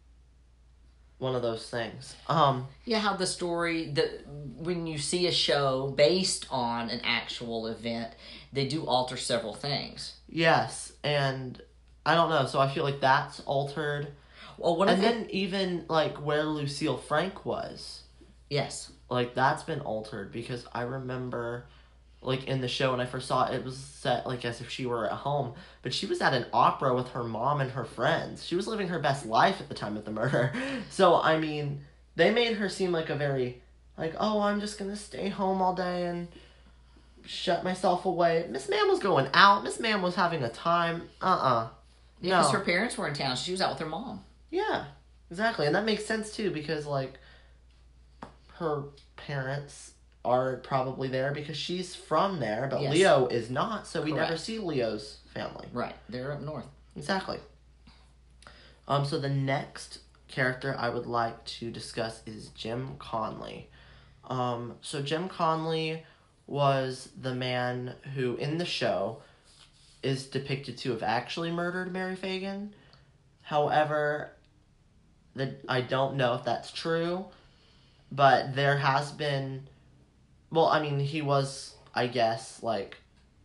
one of those things. Um Yeah, how the story that when you see a show based on an actual event, they do alter several things. yes, and I don't know, so I feel like that's altered. Well, one And of the, then even like where Lucille Frank was, yes, like that's been altered because I remember like in the show when I first saw it, it was set like as if she were at home, but she was at an opera with her mom and her friends. She was living her best life at the time of the murder. So I mean, they made her seem like a very like, oh, I'm just gonna stay home all day and shut myself away. Miss Ma'am was going out. Miss Ma'am was having a time. Uh-uh. yeah, because No. her parents were in town. She was out with her mom. Yeah, exactly. And that makes sense too because like her parents are probably there because she's from there, but Yes. Leo is not, so we never Correct. see Leo's family. Right, they're up north. Exactly. Um, so the next character I would like to discuss is Jim Conley. Um, so Jim Conley was the man who, in the show, is depicted to have actually murdered Mary Fagan. However, the, I don't know if that's true, but there has been... Well, I mean, he was, I guess, like...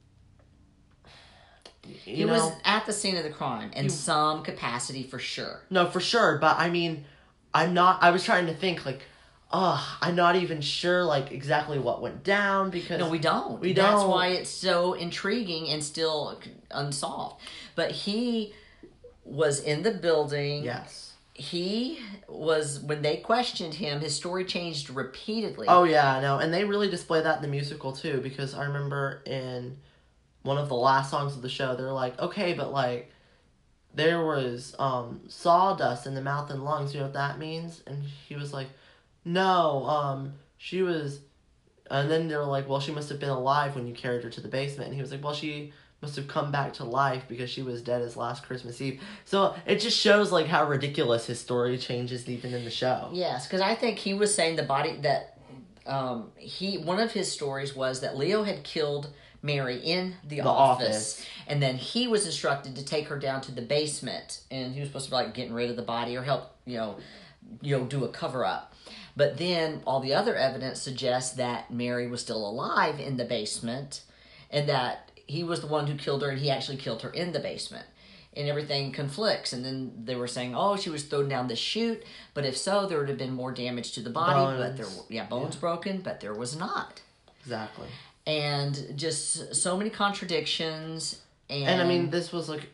You He know, was at the scene of the crime in He- some capacity for sure. No, for sure, but I mean, I'm not, I was trying to think, like, ugh, I'm not even sure, like, exactly what went down, because... No, we don't. We That's don't. why it's so intriguing and still unsolved. But he was in the building. Yes. He was, when they questioned him, his story changed repeatedly. Oh, yeah, I know, and they really display that in the musical, too, because I remember in one of the last songs of the show, they're like, okay, but, like, there was, um, sawdust in the mouth and lungs, you know what that means? And he was like, no, um, she was... And then they were like, well, she must have been alive when you carried her to the basement. And he was like, well, she must have come back to life because she was dead as last Christmas Eve. So it just shows, like, how ridiculous his story changes even in the show. Yes, because I think he was saying the body that um, he one of his stories was that Leo had killed Mary in the, The office, office. and then he was instructed to take her down to the basement, and he was supposed to be like getting rid of the body or help, you know, you know, do a cover up. But then all the other evidence suggests that Mary was still alive in the basement, and that he was the one who killed her, and he actually killed her in the basement. And everything conflicts. And then they were saying, oh, she was thrown down the chute. But if so, there would have been more damage to the body. But there, Bones. yeah, bones Yeah. broken, but there was not. Exactly. and just so many contradictions. And, And I mean, this was like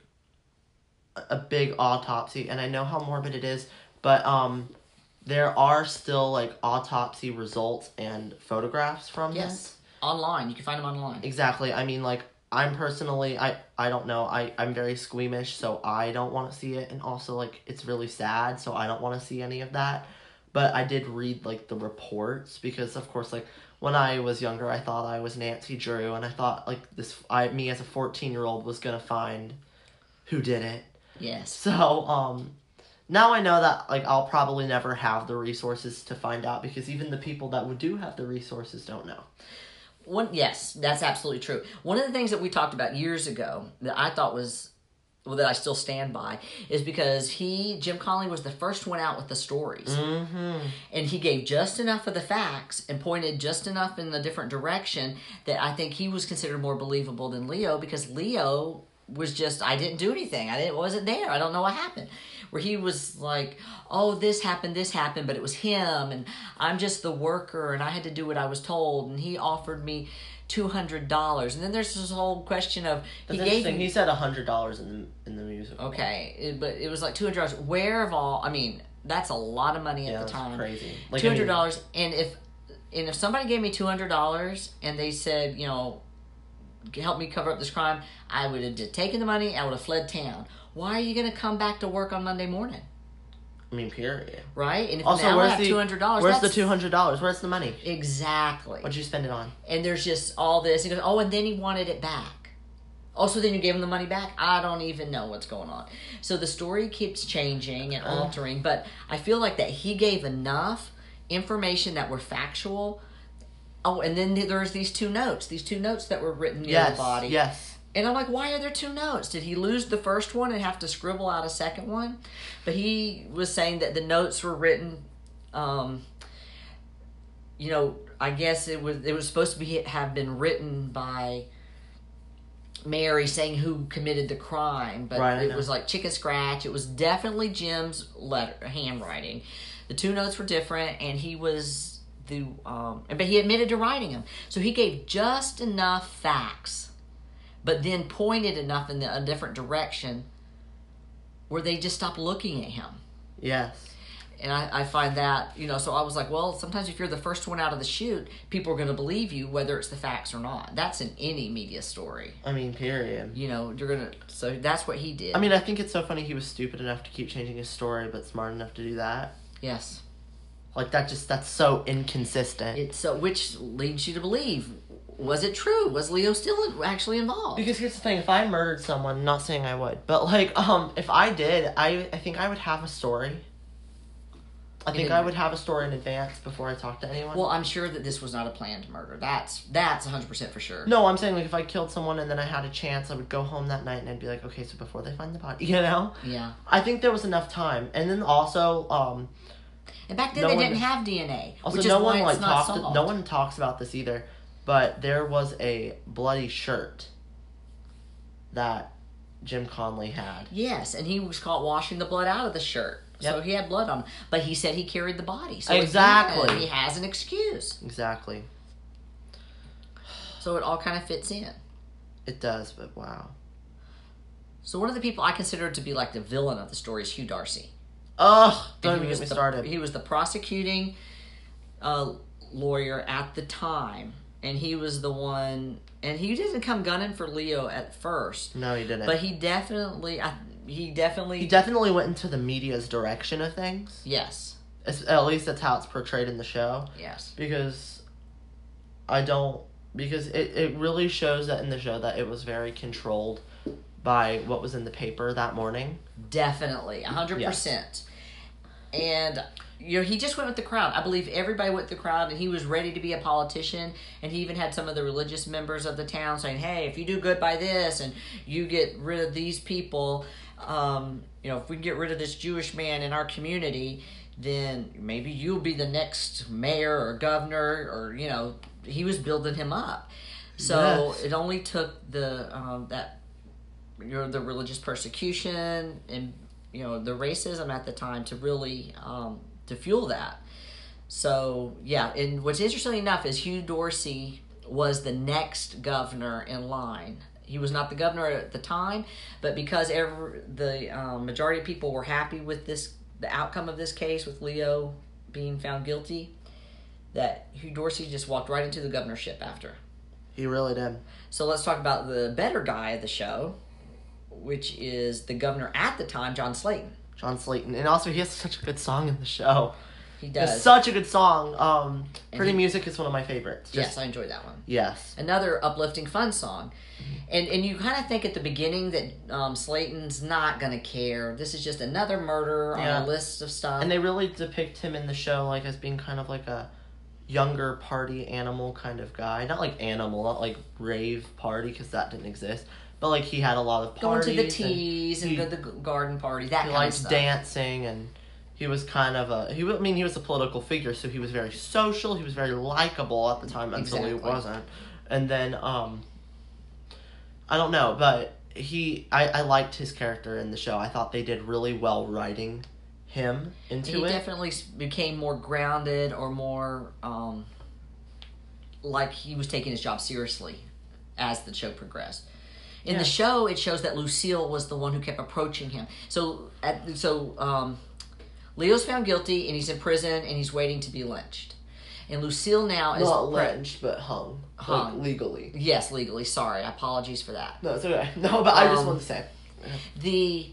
a big autopsy, and I know how morbid it is, but um, there are still like autopsy results and photographs from yes, this. online. You can find them online. Exactly. I mean, like, I'm personally, I, I don't know, I, I'm very squeamish, so I don't want to see it, and also, like, it's really sad, so I don't want to see any of that, but I did read, like, the reports, because, of course, like, when I was younger, I thought I was Nancy Drew, and I thought, like, this, I, me as a fourteen-year-old was gonna find who did it. Yes. So, um, now I know that, like, I'll probably never have the resources to find out, because even the people that would do have the resources don't know. One, yes, that's absolutely true. One of the things that we talked about years ago that I thought was, well, that I still stand by, is because he, Jim Conley, was the first one out with the stories. Mm-hmm. And he gave just enough of the facts and pointed just enough in a different direction that I think he was considered more believable than Leo, because Leo was just, I didn't do anything. I didn't, wasn't there. I don't know what happened. Where he was like, oh, this happened, this happened, but it was him, and I'm just the worker, and I had to do what I was told, and he offered me two hundred dollars. And then there's this whole question of, That's he gave interesting. me, He said one hundred dollars in the, in the musical. okay, it, but it was like two hundred dollars. Where of all, I mean, that's a lot of money at Yeah, the that's time. crazy. Like, two I mean- hundred dollars, and if and if somebody gave me two hundred dollars and they said, you know, help me cover up this crime, I would have just taken the money, I would have fled town. Why are you going to come back to work on Monday morning? I mean, period. Right? And if Also, now I where's have the two hundred dollars, Where's that's, the two hundred dollars? Where's the money? Exactly. What'd you spend it on? And there's just all this. He goes, oh, and then he wanted it back. Also, then you gave him the money back? I don't even know what's going on. So the story keeps changing and altering, but I feel like that he gave enough information that were factual. Oh, and then there's these two notes. These two notes that were written near Yes. the body. Yes. And I'm like, why are there two notes? Did he lose the first one and have to scribble out a second one? But he was saying that the notes were written, um, you know, I guess it was it was supposed to be have been written by Mary saying who committed the crime, but Right, I it know. was like chicken scratch. It was definitely Jim's letter handwriting. The two notes were different, and he was the um, but he admitted to writing them. So he gave just enough facts, but then pointed enough in the, a different direction where they just stopped looking at him. Yes. And I, I find that, you know, so I was like, well, sometimes if you're the first one out of the chute, people are going to believe you whether it's the facts or not. That's in any media story. I mean, period. You know, you're going to, so that's what he did. I mean, I think it's so funny he was stupid enough to keep changing his story, but smart enough to do that. Yes. Like, that just, that's so inconsistent. It's so, which leads you to believe, was it true? Was Leo still actually involved? Because here's the thing, if I murdered someone, not saying I would, but like, um, if I did, I, I think I would have a story. I think In- I would have a story in advance before I talk to anyone. Well, I'm sure that this was not a planned murder. That's, that's one hundred percent for sure. No, I'm saying, like, if I killed someone and then I had a chance, I would go home that night and I'd be like, okay, so before they find the body, you know? Yeah. I think there was enough time. And then also, um, And back then No they one- didn't have D N A, also which is no why one, it's like, not talks, solved. no one talks about this either, but there was a bloody shirt that Jim Conley had. Yes, and he was caught washing the blood out of the shirt. So Yep. he had blood on him. But he said he carried the body. So Exactly. again, he has an excuse. Exactly. So it all kind of fits in. It does, but wow. So one of the people I consider to be like the villain of the story is Hugh Darcy. Ugh, And don't he even was get me the- started. He was the prosecuting uh, lawyer at the time. And he was the one... And he didn't come gunning for Leo at first. No, he didn't. But he definitely... I, he definitely... He definitely went into the media's direction of things. Yes. It's, at least that's how it's portrayed in the show. Yes. Because I don't... Because it, it really shows that in the show that it was very controlled by what was in the paper that morning. Definitely, one hundred percent. And, you know, he just went with the crowd. I believe everybody went with the crowd, and he was ready to be a politician. And he even had some of the religious members of the town saying, hey, if you do good by this and you get rid of these people, um, you know, if we can get rid of this Jewish man in our community, then maybe you'll be the next mayor or governor, or, you know, he was building him up. So Yes. it only took the um, that you know, the religious persecution and, you know, the racism at the time to really um, to fuel that. So yeah, and what's interesting enough is Hugh Dorsey was the next governor in line. He was not the governor at the time, but because every, the um, majority of people were happy with this, the outcome of this case with Leo being found guilty, that Hugh Dorsey just walked right into the governorship after. He really did. So let's talk about the better guy of the show, which is the governor at the time, John Slayton. John Slayton. And also, he has such a good song in the show. He It's does. such a good song. Um, And Pretty he- Music is one of my favorites. Just- Yes, I enjoyed that one. Yes. Another uplifting, fun song. And and you kind of think at the beginning that um, Slayton's not going to care. This is just another murder Yeah. on a list of stuff. And they really depict him in the show like as being kind of like a younger party animal kind of guy. Not like animal, not like rave party, because that didn't exist. But like he had a lot of Going parties. to the teas and, he- go to the garden party, that He kind of liked stuff. dancing, and he was kind of a he. I mean, he was a political figure, so he was very social. He was very likable at the time until he Exactly. wasn't. And then um, I don't know, but he I, I liked his character in the show. I thought they did really well writing him And into he it. definitely s- became more grounded or more um, like he was taking his job seriously as the show progressed. In Yeah. the show, it shows that Lucille was the one who kept approaching him. So, at, so um, Leo's found guilty and he's in prison and he's waiting to be lynched. And Lucille now is Not pre- lynched, but hung, Hung. Like, legally. Yes, legally. Sorry, apologies for that. No, it's okay. No, but I just Um, wanted to say. the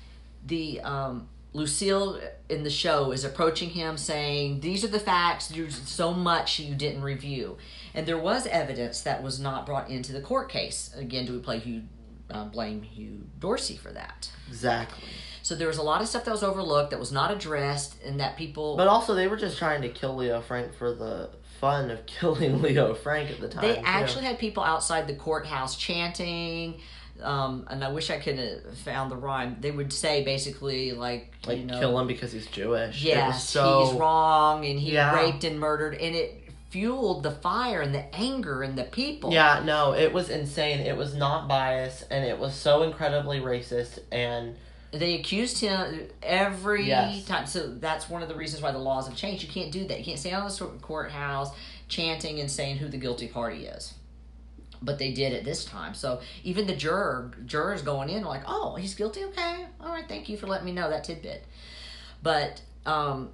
the um Lucille in the show is approaching him saying, these are the facts, there's so much you didn't review. And there was evidence that was not brought into the court case. Again, do we play Hugh, uh, blame Hugh Dorsey for that? Exactly. So there was a lot of stuff that was overlooked, that was not addressed, and that people... But also, they were just trying to kill Leo Frank for the fun of killing Leo Frank at the time. They too. actually had people outside the courthouse chanting, um, and I wish I could have found the rhyme. They would say basically, like, like you know, kill him because he's Jewish. It was yes, so he's wrong, and he Yeah. raped and murdered, and it fueled the fire and the anger in the people. Yeah, no, it was insane. It was not biased, and it was so incredibly racist. And They accused him every Yes. time. So that's one of the reasons why the laws have changed. You can't do that. You can't stay on the sor- courthouse chanting and saying who the guilty party is. But they did it this time. So even the juror, jurors going in like, oh, he's guilty? Okay. All right, thank you for letting me know that tidbit. But um,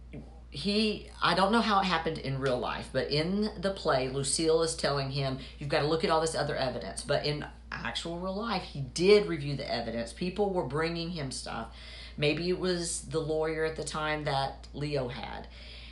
he, I don't know how it happened in real life, but in the play, Lucille is telling him, you've got to look at all this other evidence. But in actual real life, he did review the evidence. People were bringing him stuff. Maybe it was the lawyer at the time that Leo had.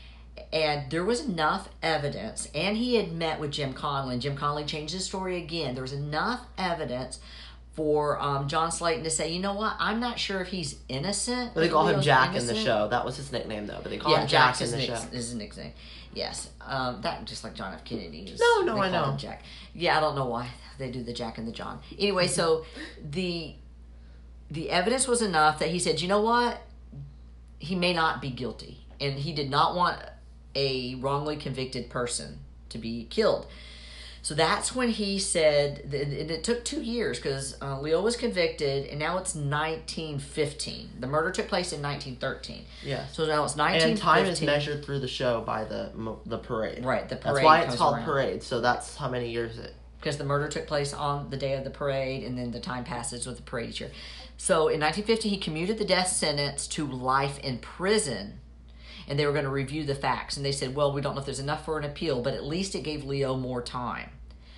And there was enough evidence, and he had met with Jim Conley, and Jim Conley changed his story again. There was enough evidence for um, John Slayton to say, you know what, I'm not sure if he's innocent. but they if call him Leo's Jack in the innocent. show. That was his nickname, though. But they call Yeah, him Jack Jack's in his the nick- show. is his nickname. Yes, um, that just like John F. Kennedy. is- No, no, they I call know. him Jack. Yeah, I don't know why they do the Jack and the John. Anyway, so the the evidence was enough that he said, you know what, he may not be guilty, and he did not want a wrongly convicted person to be killed. So that's when he said, and it took two years because uh, Leo was convicted, and now it's nineteen fifteen. The murder took place in nineteen thirteen. Yes. So now it's nineteen fifteen. And time is measured through the show by the mo- the parade. Right, the That's parade why it's comes called around. parade. So that's how many years it. Because the murder took place on the day of the parade, and then the time passes with the parade each year. So in nineteen fifty, he commuted the death sentence to life in prison, and they were going to review the facts. And they said, well, we don't know if there's enough for an appeal, but at least it gave Leo more time.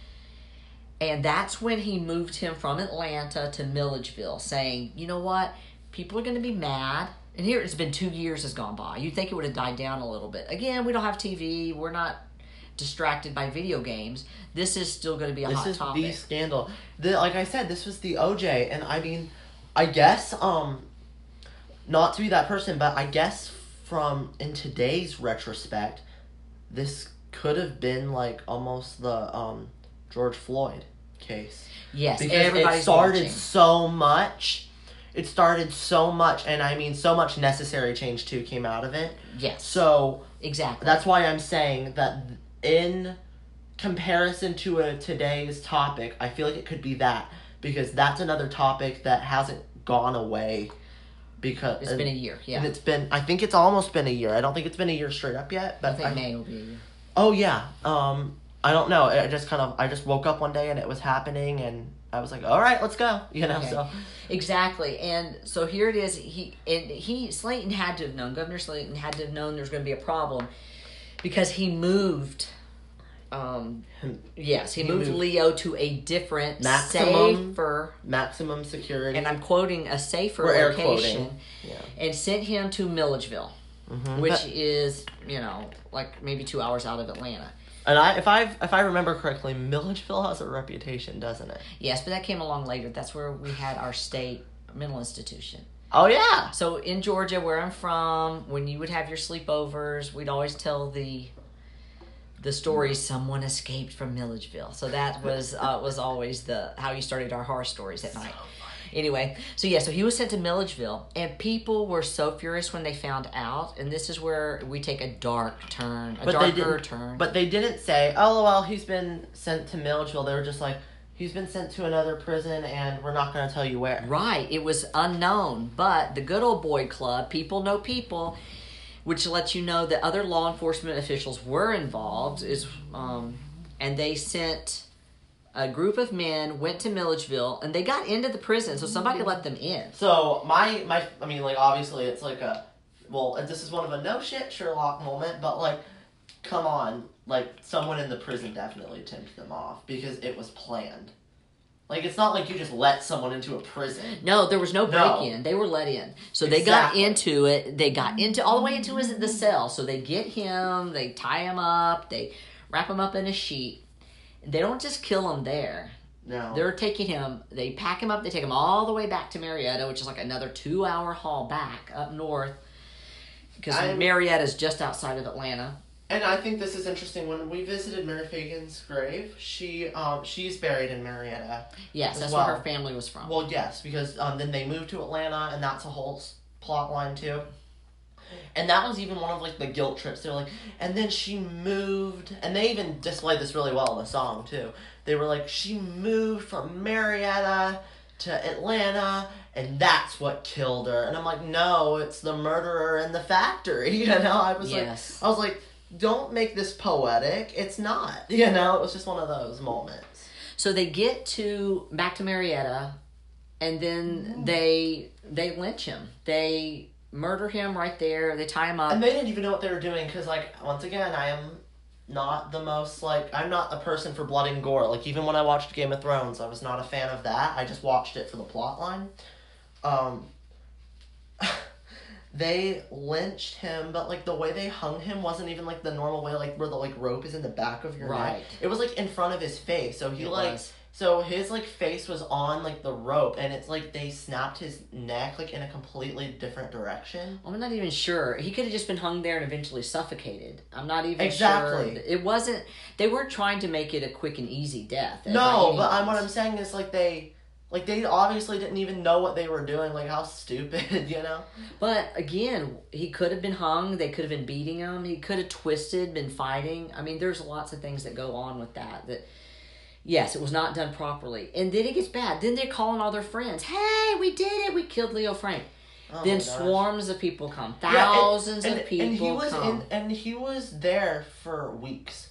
And that's when he moved him from Atlanta to Milledgeville, saying, you know what, people are going to be mad. And here it's been two years has gone by. You'd think it would have died down a little bit. Again, we don't have T V. We're not distracted by video games. This is still going to be a This hot is topic. the scandal. The, like I said, this was the O J, and I mean, I guess, um, not to be that person, but I guess from in today's retrospect, this could have been like almost the um George Floyd case. Yes, Because everybody's it started watching. so much. It started so much, and I mean, so much necessary change too came out of it. Yes, So exactly. that's why I'm saying that in comparison to a today's topic, I feel like it could be that, because that's another topic that hasn't gone away. Because It's been a year, yeah. and it's been. I think it's almost been a year. I don't think it's been a year straight up yet, I but think I- May will be a year. Oh yeah. Um, I don't know. I just kind of I just woke up one day and it was happening, and I was like, all right, let's go. You know, Okay. so Exactly. And so here it is. He and he Slayton had to have known. Governor Slayton had to have known there was going to be a problem because he moved. Um, yes, he, He moved, moved Leo to a different, Maximum safer, maximum security. and I'm quoting a safer We're air location, quoting. Yeah. and sent him to Milledgeville, Mhm. which But- is you know like maybe two hours out of Atlanta. And I, if I if I remember correctly, Milledgeville has a reputation, doesn't it? Yes, but that came along later. That's where we had our state mental institution. Oh yeah. So in Georgia, where I'm from, when you would have your sleepovers, we'd always tell the the story someone escaped from Milledgeville. So that was uh, was always the how you started our horror stories at night. Anyway, so yeah, so he was sent to Milledgeville, and people were so furious when they found out. And this is where we take a dark turn, a But they darker didn't. turn. But they didn't say, "Oh well, he's been sent to Milledgeville." They were just like, "He's been sent to another prison, and we're not going to tell you where." Right, it was unknown, but the Good Old Boy Club, people know people, which lets you know that other law enforcement officials were involved. Is um, and they sent a group of men went to Milledgeville, and they got into the prison, so somebody let them in. So my my I mean, like obviously it's like a well, this is one of a no shit Sherlock moment, but like, come on, like someone in the prison definitely tipped them off because it was planned. Like it's not like you just let someone into a prison. No, there was no No. break-in. They were let in. So they got Exactly. into it. They got into all the way into his the cell. So they get him. They tie him up. They wrap him up in a sheet. They don't just kill him there. No. They're taking him. They pack him up. They take him all the way back to Marietta, which is like another two-hour haul back up north. Because I'm- Marietta's just outside of Atlanta. And I think this is interesting. When we visited Mary Fagan's grave, she um she's buried in Marietta. Yes, As that's well. where her family was from. Well, yes, because um then they moved to Atlanta, and that's a whole s- plot line too. And that was even one of like the guilt trips. They're like, and then she moved, and they even displayed this really well in the song too. They were like, she moved from Marietta to Atlanta, and that's what killed her. And I'm like, no, it's the murderer in the factory. You know, I was Yes. like, I was like, don't make this poetic. It's not. You know, it was just one of those moments. So they get to back to Marietta, and then they they lynch him. They murder him right there. They tie him up. And they didn't even know what they were doing because, like, once again, I am not the most, like, I'm not a person for blood and gore. Like, even when I watched Game of Thrones, I was not a fan of that. I just watched it for the plot line. Um, they lynched him, but, like, the way they hung him wasn't even, like, the normal way, like, where the, like, rope is in the back of your Right. neck. It was, like, in front of his face. So he, It like... was. So his, like, face was on, like, the rope, and it's like they snapped his neck, like, in a completely different direction. I'm not even sure. He could have just been hung there and eventually suffocated. I'm not even Exactly. sure. It wasn't. They weren't trying to make it a quick and easy death. by No, any but I'm, means. what I'm saying is, like, they... Like, they obviously didn't even know what they were doing. Like, how stupid, you know? But again, he could have been hung. They could have been beating him. He could have twisted, been fighting. I mean, there's lots of things that go on with that. That yes, it was not done properly. And then it gets bad. Then they're calling all their friends. Hey, we did it. We killed Leo Frank. Oh then my gosh. swarms of people come. Yeah, and- Thousands and, of people and he was come. in, and he was there for weeks.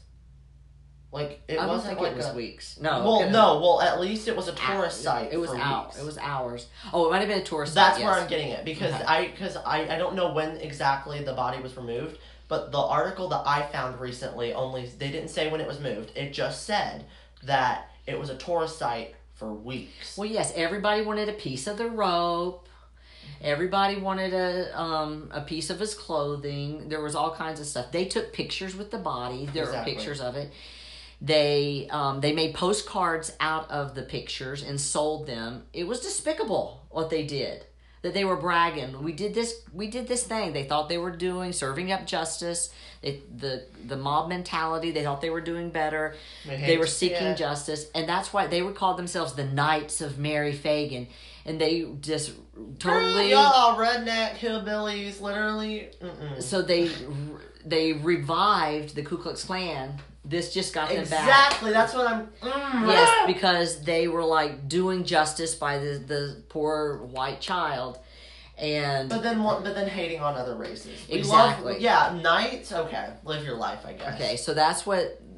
Like, it I don't wasn't think like it was a, weeks. No. Well, it no, well, at least it was a Hou- tourist site. It was for out. weeks. It was hours. Oh, it might have been a tourist That's site. where yes. I'm getting it because Okay. I because I, I don't know when exactly the body was removed, but the article that I found recently only they didn't say when it was moved. It just said that it was a tourist site for weeks. Well, yes, everybody wanted a piece of the rope. Everybody wanted a um a piece of his clothing. There was all kinds of stuff. They took pictures with the body. There Exactly. are pictures of it. They um they made postcards out of the pictures and sold them. It was despicable what they did. That they were bragging. We did this. We did this thing. They thought they were doing serving up justice. They, the the mob mentality. They thought they were doing better. We hate They were to see seeking it. justice, and that's why they would call themselves the Knights of Mary Fagan. And they just totally. Y'all redneck hillbillies, literally. Mm-mm. So they they revived the Ku Klux Klan. This just got them back. Exactly. That's what I'm. Mm, Yes, ah! because they were like doing justice by the the poor white child, and But then, what- but then hating on other races. We Exactly. Love, yeah, knights. Okay, live your life. I guess. okay, so that's what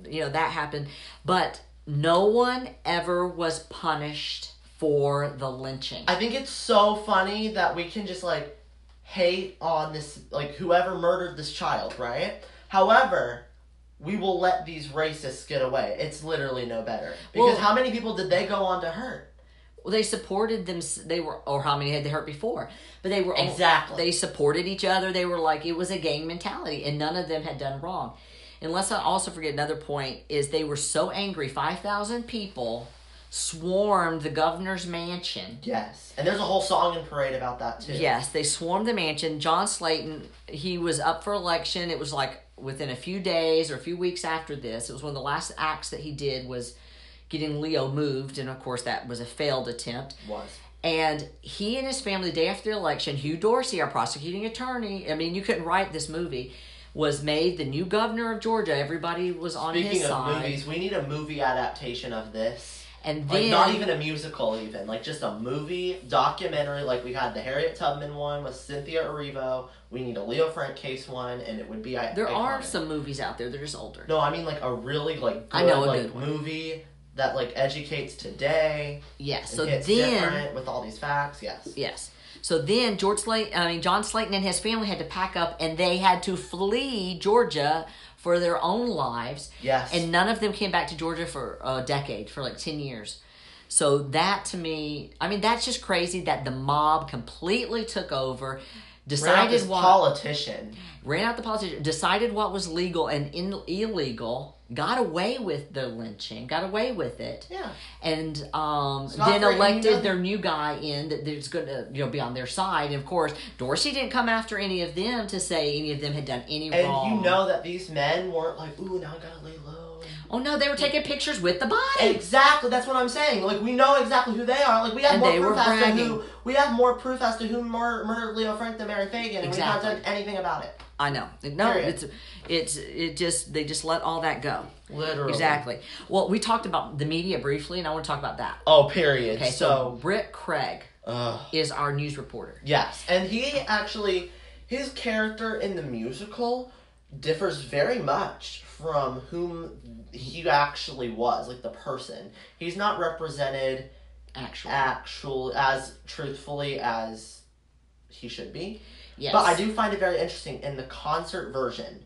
you know, that happened. But no one ever was punished for the lynching. I think it's so funny that we can just, like, hate on this, like, whoever murdered this child, right? However, we will let these racists get away. It's literally no better. Because Well- how many people did they go on to hurt? Well, they supported them. They were, or how many had they hurt before? But they were all- Exactly. They supported each other. They were like, it was a gang mentality, and none of them had done wrong. And let's not also forget another point is they were so angry. Five thousand people swarmed the governor's mansion. Yes. And there's a whole song and parade about that, too. Yes, they swarmed the mansion. John Slayton, he was up for election. It was like within a few days or a few weeks after this. It was one of the last acts that he did was getting Leo moved, and of course that was a failed attempt. Was. And he and his family, the day after the election, Hugh Dorsey, our prosecuting attorney, I mean, you couldn't write this movie, was made the new governor of Georgia. Everybody was on Speaking his of side. movies, we need a movie adaptation of this. And Like, then, not even a musical, even. Like, just a movie, documentary. Like, we had the Harriet Tubman one with Cynthia Erivo. We need a Leo Frank Case one, and it would be I- there are iconic. some movies out there. They're just older. No, I mean, like, a really, like, good, I know, a like, good one. movie that, like, educates today. Yes. And So hits then, different with all these facts. Yes. yes. So then George Slayton, I mean John Slayton and his family had to pack up, and they had to flee Georgia for their own lives. Yes. And none of them came back to Georgia for a decade, for like ten years. So that to me, I mean, that's just crazy that the mob completely took over, Ran out this decided what politician. ran out the politician, decided what was legal and in, illegal, got away with the lynching, got away with it. Yeah. And um, not then very- elected you know- their new guy in that that's going to you know be on their side. And of course, Dorsey didn't come after any of them to say any of them had done any And wrong. you know that these men weren't like, ooh, now I gotta lay low. Oh no, they were taking pictures with the body. Exactly, that's what I'm saying. Like, we know exactly who they are. Like, we have And more they proof were as to bragging. who we have more proof as to who mur- murdered Leo Frank than Mary Fagan, and Exactly. we haven't done anything about it. I know. No, Period. it's it's it just they just let all that go. Literally. Exactly. Well, we talked about the media briefly, and I want to talk about that. Oh, period. Okay, so, so, Britt Craig ugh. is our news reporter. Yes, and he actually, his character in the musical differs very much from whom he actually was, like the person. He's not represented Actually, actual as truthfully as he should be. yes. But I do find it very interesting in the concert version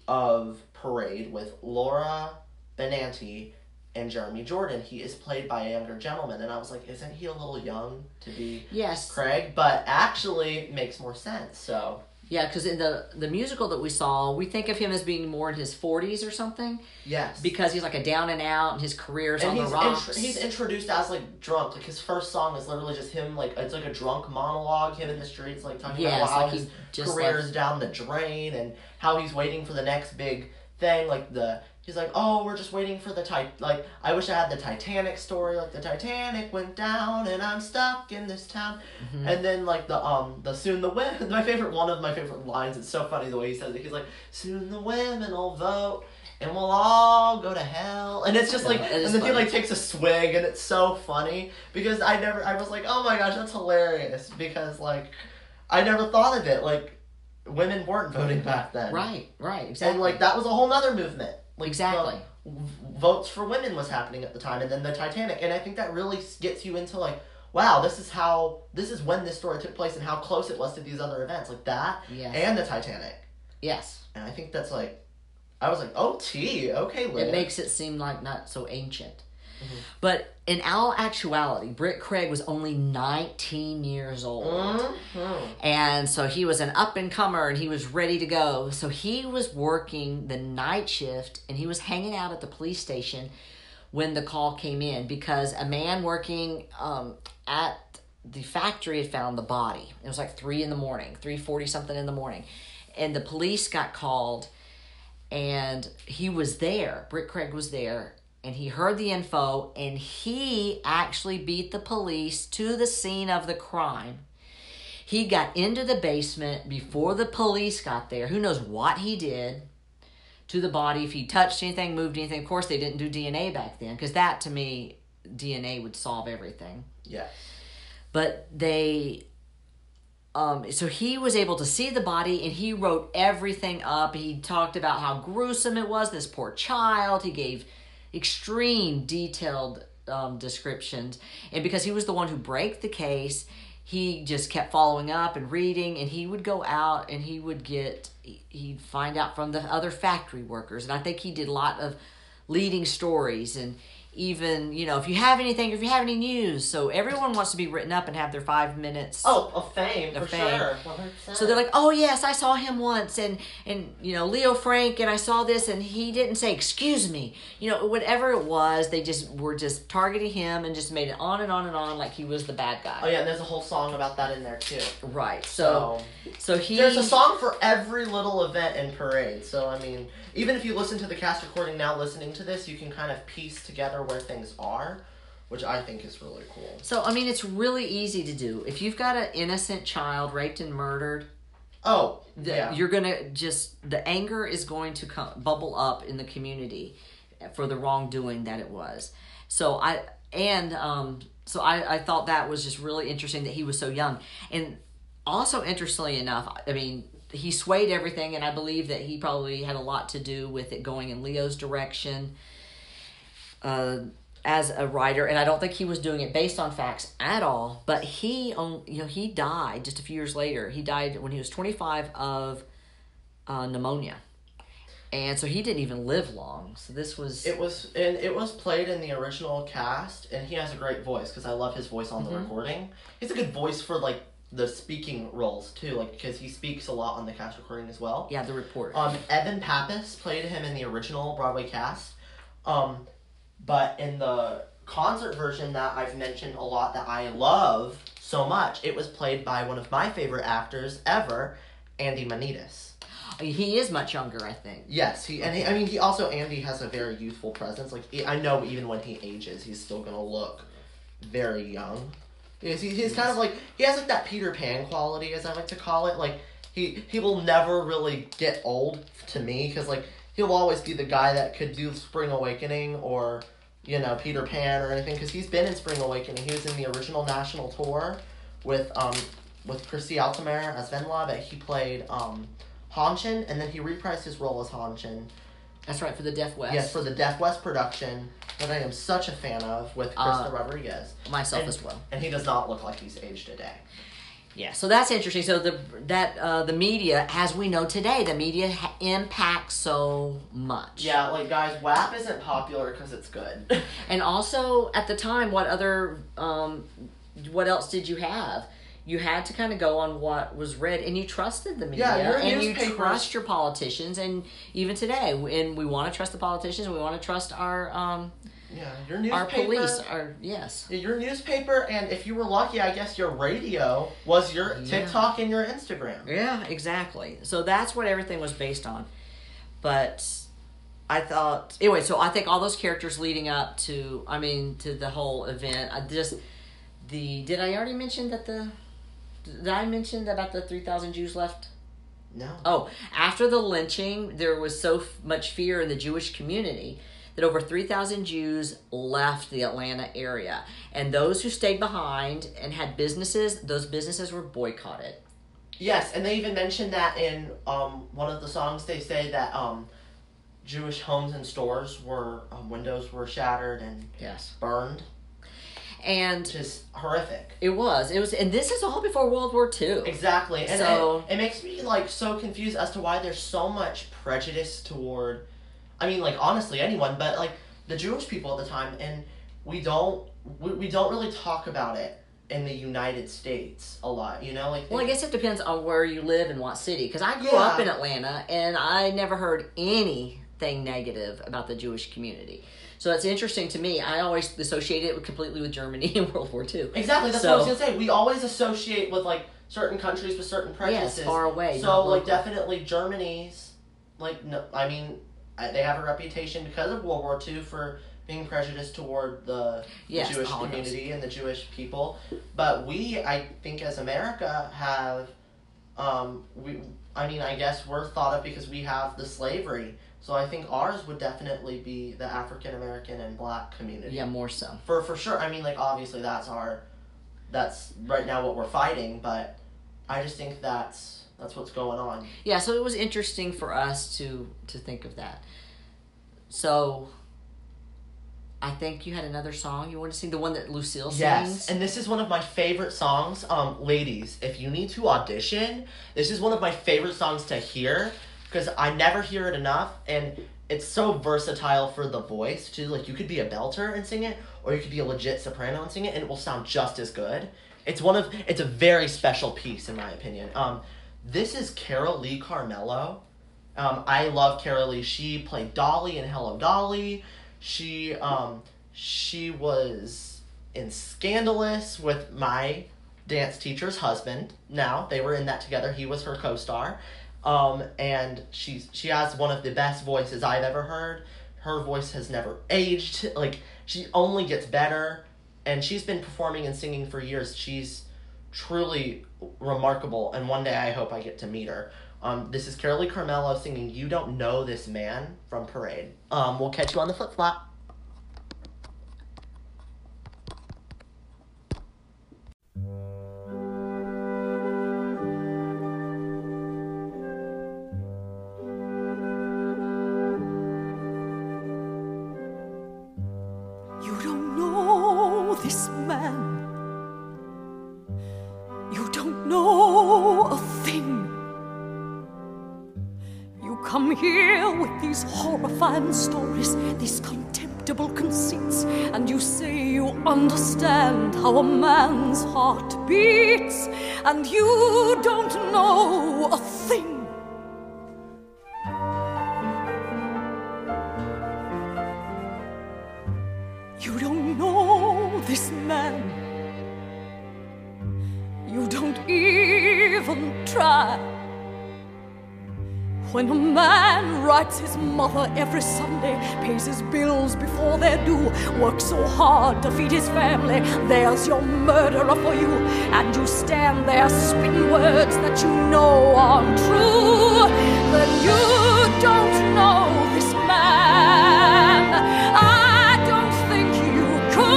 of Parade with Laura Benanti and Jeremy Jordan. He is played by a younger gentleman, and I was like, isn't he a little young to be Yes. Craig? But actually, it makes more sense. So Yeah, because in the the musical that we saw, we think of him as being more in his forties or something, yes, because he's like a down and out, and his career's and on he's the rocks. intro- he's introduced as like drunk. Like his first song is literally just him, like it's like a drunk monologue, him in the streets, like talking Yes, about how like he his just career left- is down the drain and how he's waiting for the next big thing. Like the he's like, oh, we're just waiting for the tit. Like I wish I had the Titanic story. Like the Titanic went down and I'm stuck in this town. Mm-hmm. And then like the um the soon the women. My favorite one of my favorite lines. It's so funny the way he says it. He's like, soon the women will vote. And we'll all go to hell. And it's just like, It and is then he funny. like takes a swig, and it's so funny because I never, I was like, oh my gosh, that's hilarious because like, I never thought of it like, women weren't voting back then, Right, right, exactly. And like that was a whole nother movement, like Exactly. the v- votes for women was happening at the time, and then the Titanic, and I think that really gets you into like, wow, this is how, this is when this story took place and how close it was to these other events like that, Yes. and the Titanic, Yes. and I think that's like. I was like, oh, T, okay, Liv. It makes it seem like not so ancient. Mm-hmm. But in all actuality, Britt Craig was only nineteen years old. Mhm. And so he was an up-and-comer, and he was ready to go. So he was working the night shift, and he was hanging out at the police station when the call came in because a man working um, at the factory had found the body. It was like three in the morning, three forty something in the morning. And the police got called, and he was there. Britt Craig was there, and he heard the info, and he actually beat the police to the scene of the crime. He got into the basement before the police got there. Who knows what he did to the body, if he touched anything, moved anything. Of course, they didn't do D N A back then, because that, to me, D N A would solve everything. Yeah. But they um, so he was able to see the body, and he wrote everything up. He talked about how gruesome it was, this poor child. He gave extreme detailed um, descriptions. And because he was the one who broke the case, he just kept following up and reading, and he would go out and he would get, he'd find out from the other factory workers. And I think he did a lot of leading stories, and even, you know, if you have anything, if you have any news. So everyone wants to be written up and have their five minutes. Oh, of fame, Of for fame. sure. one hundred percent. So they're like, oh yes, I saw him once, and and you know, Leo Frank, and I saw this, and he didn't say excuse me, you know, whatever it was, they just were just targeting him and just made it on and on and on like he was the bad guy. Oh yeah, and there's a whole song about that in there too. Right. So so he There's a song for every little event and parade. So I mean, even if you listen to the cast recording now, listening to this, you can kind of piece together where things are, which I think is really cool. So I mean, it's really easy to do. If you've got an innocent child raped and murdered, Oh, the, yeah. you're gonna just the anger is going to come, bubble up in the community for the wrongdoing that it was. So I and um so I I thought that was just really interesting that he was so young, and also interestingly enough, I mean, he swayed everything, and I believe that he probably had a lot to do with it going in Leo's direction uh, as a writer. And I don't think he was doing it based on facts at all. But he, on, you know, he died just a few years later. He died when he was twenty-five of uh, pneumonia, and so he didn't even live long. So this was It was and it was played in the original cast, and he has a great voice because I love his voice on the Mm-hmm. recording. He's a good voice for like the speaking roles too, like because he speaks a lot on the cast recording as well. yeah the report. Um, Evan Pappas played him in the original Broadway cast, um, but in the concert version that I've mentioned a lot that I love so much, it was played by one of my favorite actors ever, Andy Manitas. He is much younger, I think. Yes, he and he, I mean he also Andy has a very youthful presence. Like he, I know even when he ages, he's still gonna look very young. He's, he, he's kind of like he has like that Peter Pan quality, as I like to call it. Like he he will never really get old to me because like he'll always be the guy that could do Spring Awakening or you know Peter Pan or anything because he's been in Spring Awakening. He was in the original national tour with um with Christy Altomare as Venla, but he played um. Hanshin, and then he reprised his role as Hanshin. That's right, for the Deaf West. Yes, for the Deaf West production that I am such a fan of with Krista Uh, Rodriguez. myself and, as well. And he does not look like he's aged a day. Yeah, so that's interesting. So the that uh, the media, as we know today, the media ha- impacts so much. Yeah, like guys, W A P isn't popular because it's good. And also at the time, what other um, what else did you have? You had to kind of go on what was read, and you trusted the media, Yeah, your and you newspapers- trust your politicians, and even today, and we want to trust the politicians. We want to trust our um, yeah, your newspaper. our police. Our yes. Yeah, your newspaper, and if you were lucky, I guess your radio was your Yeah. TikTok and your Instagram. Yeah, exactly. So that's what everything was based on. But I thought anyway. So I think all those characters leading up to, I mean, to the whole event. I just the did I already mention that the did I mention that about the three thousand Jews left? No. Oh, after the lynching, there was so f- much fear in the Jewish community that over three thousand Jews left the Atlanta area. And those who stayed behind and had businesses, those businesses were boycotted. Yes, and they even mentioned that in um, one of the songs. They say that um, Jewish homes and stores were um, windows were shattered and Yes. burned. And Just horrific. it was. It was, and this is all before World War Two. Exactly, and So- it, it makes me like so confused as to why there's so much prejudice toward. I mean, like honestly, anyone, but like the Jewish people at the time, and we don't we, we don't really talk about it in the United States a lot. You know, like Well, I guess it depends on where you live and what city. Because I grew Yeah. up in Atlanta, and I never heard anything negative about the Jewish community. So that's interesting to me. I always associated it with, completely with Germany in World War Two. Exactly, that's So- what I was gonna say. We always associate with like certain countries with certain prejudices. far away, So not like local. definitely Germany's, like no, I mean, I- they have a reputation because of World War Two for being prejudiced toward the, Yes, the Jewish the Holocaust. community and the Jewish people. But we, I think, as America, have, um, we. I mean, I guess we're thought of because we have the slavery. So I think ours would definitely be the African American and Black community. Yeah, more so. For for sure. I mean, like obviously that's our, that's right now what we're fighting. But I just think that's that's what's going on. Yeah, so it was interesting for us to to think of that. So, I think you had another song you want to sing, the one that Lucille sings. Yes, and this is one of my favorite songs. Um, ladies, if you need to audition, this is one of my favorite songs to hear because I never hear it enough, and it's so versatile for the voice too. Like, you could be a belter and sing it, or you could be a legit soprano and sing it, and it will sound just as good. It's one of it's a very special piece in my opinion. Um, this is Carol Lee Carmello. Um, I love Carol Lee. She played Dolly in Hello Dolly. She um she was in Scandalous with my dance teacher's husband. Now they were in that together. He was her co-star. Um, and she's she has one of the best voices I've ever heard. Her voice has never aged. Like, she only gets better, and she's been performing and singing for years. She's truly remarkable, and one day I hope I get to meet her. Um, this is Carol Lee Carmello singing You Don't Know This Man from Parade. Um, we'll catch you on the flip flop. You don't know this man. You don't know a thing. You come here with these horrifying stories, these contemptible conceits, and you say you understand how a man's heart beats, and you don't know a thing. You don't know this man. You don't even try. When a man writes his mother every Sunday, pays his bills before they're due, works so hard to feed his family, there's your murderer for you, and you stand there spitting words that you know aren't true, then you don't know this man. I don't think you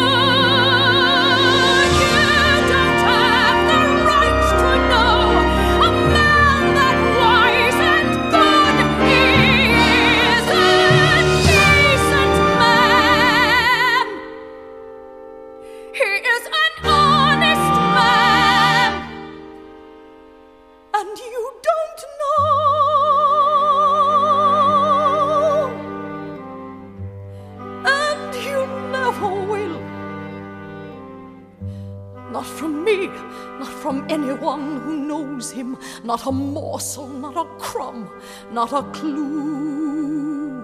could. You don't have the right to know a man that wise and good. He is a decent man. He is an honest man. And you don't know. And you never will. Not from me, not from anyone who knows him. Not a morsel, not a crumb, not a clue.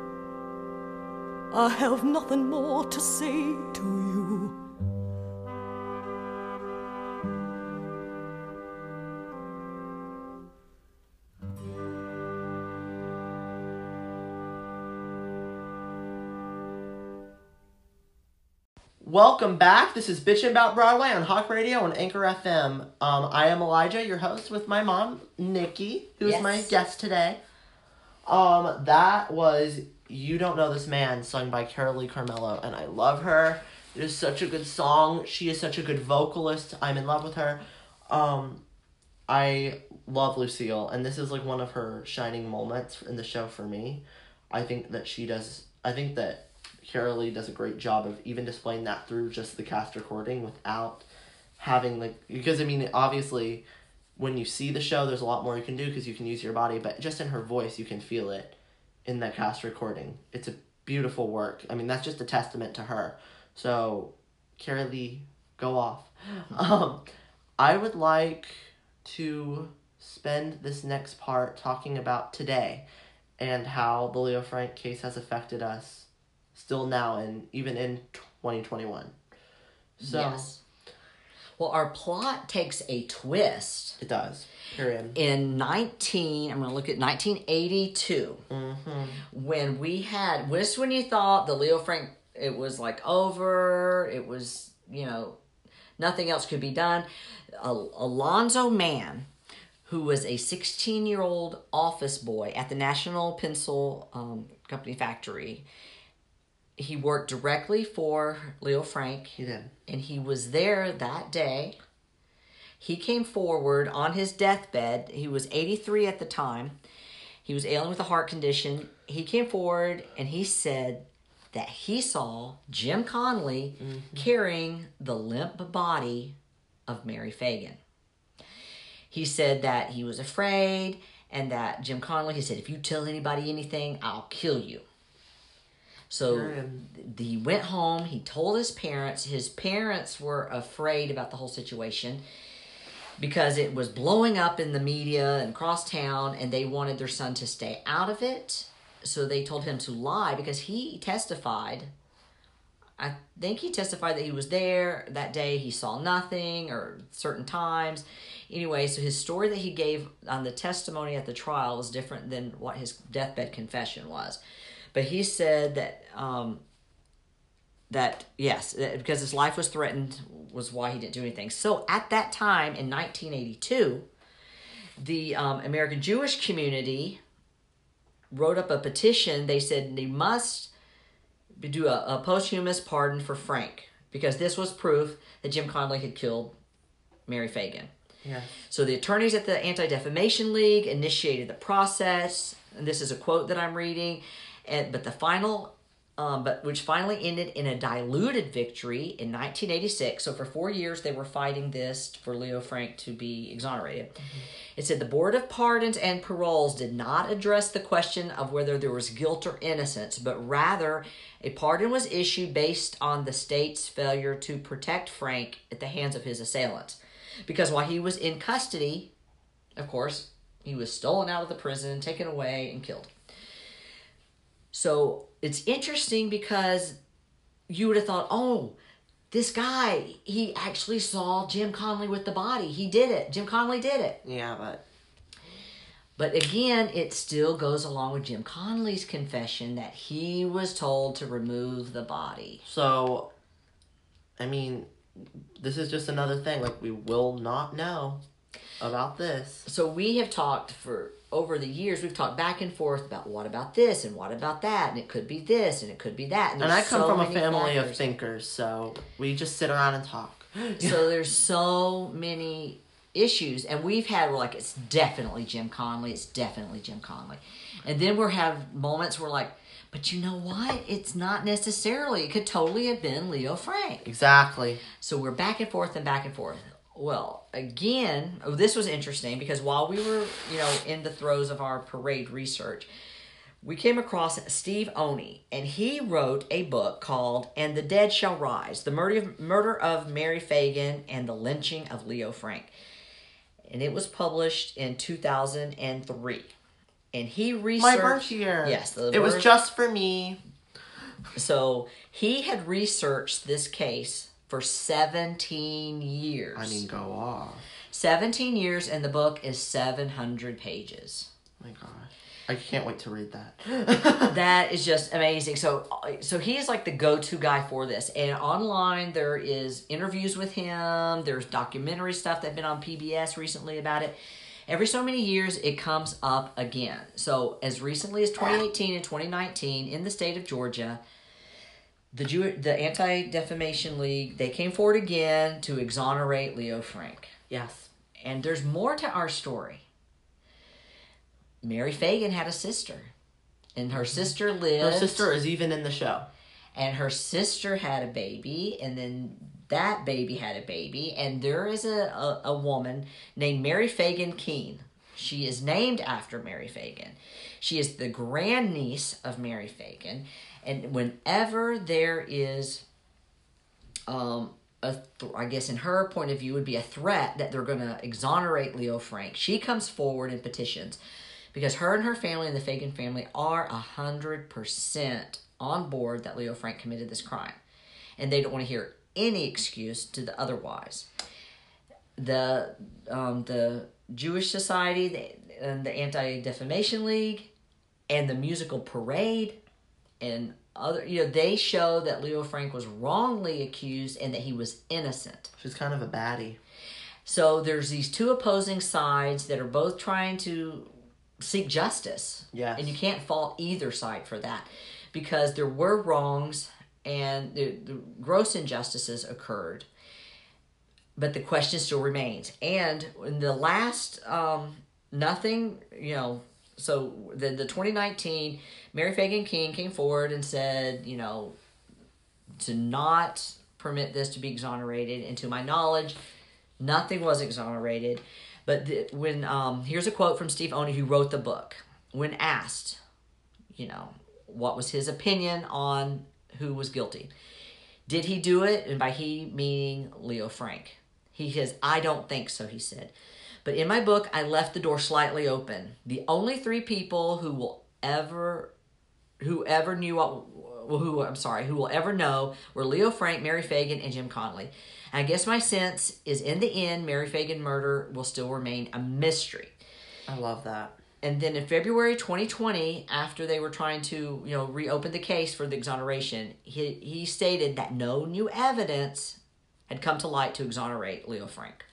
I have nothing more to say to you. Welcome back. This is Bitchin' About Broadway on Hawk Radio and Anchor F M. Um, I am Elijah, your host, with my mom, Nikki, who is Yes. my guest today. Um, that was You Don't Know This Man, sung by Carol Lee Carmello, and I love her. It is such a good song. She is such a good vocalist. I'm in love with her. Um, I love Lucille, and this is like one of her shining moments in the show for me. I think that she does, I think that Carol Lee does a great job of even displaying that through just the cast recording without having, like, because, I mean, obviously, when you see the show, there's a lot more you can do because you can use your body, but just in her voice, you can feel it in that cast recording. It's a beautiful work. I mean, that's just a testament to her. So, Carol Lee, go off. Um, I would like to spend this next part talking about today and how the Leo Frank case has affected us still now and even in twenty twenty-one. So, Yes. Well, our plot takes a twist. it does. Period. In nineteen, I'm going to look at nineteen eighty-two, Mm-hmm. when we had, just when you thought the Leo Frank, it was like over, it was, you know, nothing else could be done. Al- Alonzo Mann, who was a sixteen-year-old office boy at the National Pencil um, Company factory, he worked directly for Leo Frank. He did. And he was there that day. He came forward on his deathbed. He was eighty-three at the time. He was ailing with a heart condition. He came forward and he said that he saw Jim Conley mm-hmm. carrying the limp body of Mary Fagan. He said that he was afraid and that Jim Conley, he said, if you tell anybody anything, I'll kill you. So he went home. He told his parents. His parents were afraid about the whole situation because it was blowing up in the media and across town, and they wanted their son to stay out of it. So they told him to lie because he testified. I think he testified that he was there that day. He saw nothing or certain times. Anyway, so his story that he gave on the testimony at the trial was different than what his deathbed confession was. But he said that, um, that yes, that because his life was threatened was why he didn't do anything. So at that time, in nineteen eighty-two, the um, American Jewish community wrote up a petition. They said they must do a, a posthumous pardon for Frank because this was proof that Jim Conley had killed Mary Fagan. Yeah. So the attorneys at the Anti-Defamation League initiated the process, and this is a quote that I'm reading. And, but the final, um, but which finally ended in a diluted victory in nineteen eighty-six. So for four years they were fighting this for Leo Frank to be exonerated. Mm-hmm. It said the Board of Pardons and Paroles did not address the question of whether there was guilt or innocence, but rather a pardon was issued based on the state's failure to protect Frank at the hands of his assailants. Because while he was in custody, of course, he was stolen out of the prison, taken away, and killed. So it's interesting because you would have thought, oh, this guy, he actually saw Jim Conley with the body. He did it. Jim Conley did it. Yeah, but... But again, it still goes along with Jim Conley's confession that he was told to remove the body. So, I mean, this is just another thing. Like, we will not know about this. So we have talked for... over the years, we've talked back and forth about what about this and what about that, and it could be this and it could be that. And, and I come so from a many family factors. of thinkers, so we just sit around and talk. So there's so many issues, and we've had, we're like, it's definitely Jim Conley, it's definitely Jim Conley. And then we'll have moments where like, but you know what? It's not necessarily. It could totally have been Leo Frank. Exactly. So we're back and forth and back and forth. Well, again, oh, this was interesting because while we were, you know, in the throes of our parade research, we came across Steve Oney, and he wrote a book called And the Dead Shall Rise, The Murder of, Murder of Mary Fagan and the Lynching of Leo Frank. And it was published in two thousand three. And he researched... My birth year. Yes. The it birth, was just for me. So he had researched this case for seventeen years. I mean, go off. seventeen years, and the book is seven hundred pages. Oh my gosh. I can't wait to read that. That is just amazing. So so he is like the go-to guy for this. And online there is interviews with him. There's documentary stuff that's been on P B S recently about it. Every so many years it comes up again. So as recently as twenty eighteen and twenty nineteen in the state of Georgia, The Jew, the Anti-Defamation League, they came forward again to exonerate Leo Frank. Yes. And there's more to our story. Mary Fagan had a sister. And her sister lived... Her sister is even in the show. And her sister had a baby, and then that baby had a baby. And there is a, a, a woman named Mary Fagan Keene. She is named after Mary Fagan. She is the grandniece of Mary Fagan. And whenever there is, um, a th- I guess in her point of view, would be a threat that they're going to exonerate Leo Frank, she comes forward and petitions because her and her family and the Fagan family are one hundred percent on board that Leo Frank committed this crime. And they don't want to hear any excuse to the otherwise. The, um, the Jewish Society the, and the Anti-Defamation League and the Musical Parade and other, you know, they show that Leo Frank was wrongly accused and that he was innocent. She's kind of a baddie. So there's these two opposing sides that are both trying to seek justice. Yes. And you can't fault either side for that because there were wrongs and the, the gross injustices occurred. but the question still remains. And in the last, um, nothing, you know, so the, the twenty nineteen, Mary Fagan King came forward and said, you know, to not permit this to be exonerated. And to my knowledge, nothing was exonerated. But the, when, um, here's a quote from Steve Oney, who wrote the book. When asked, you know, what was his opinion on who was guilty, did he do it? And by he, meaning Leo Frank. He says, I don't think so, he said. But in my book, I left the door slightly open. The only three people who will ever, who ever knew what, who, I'm sorry, who will ever know were Leo Frank, Mary Fagan, and Jim Conley. And I guess my sense is in the end, Mary Fagan murder will still remain a mystery. I love that. And then in February twenty twenty, after they were trying to, you know, reopen the case for the exoneration, he, he stated that no new evidence had come to light to exonerate Leo Frank.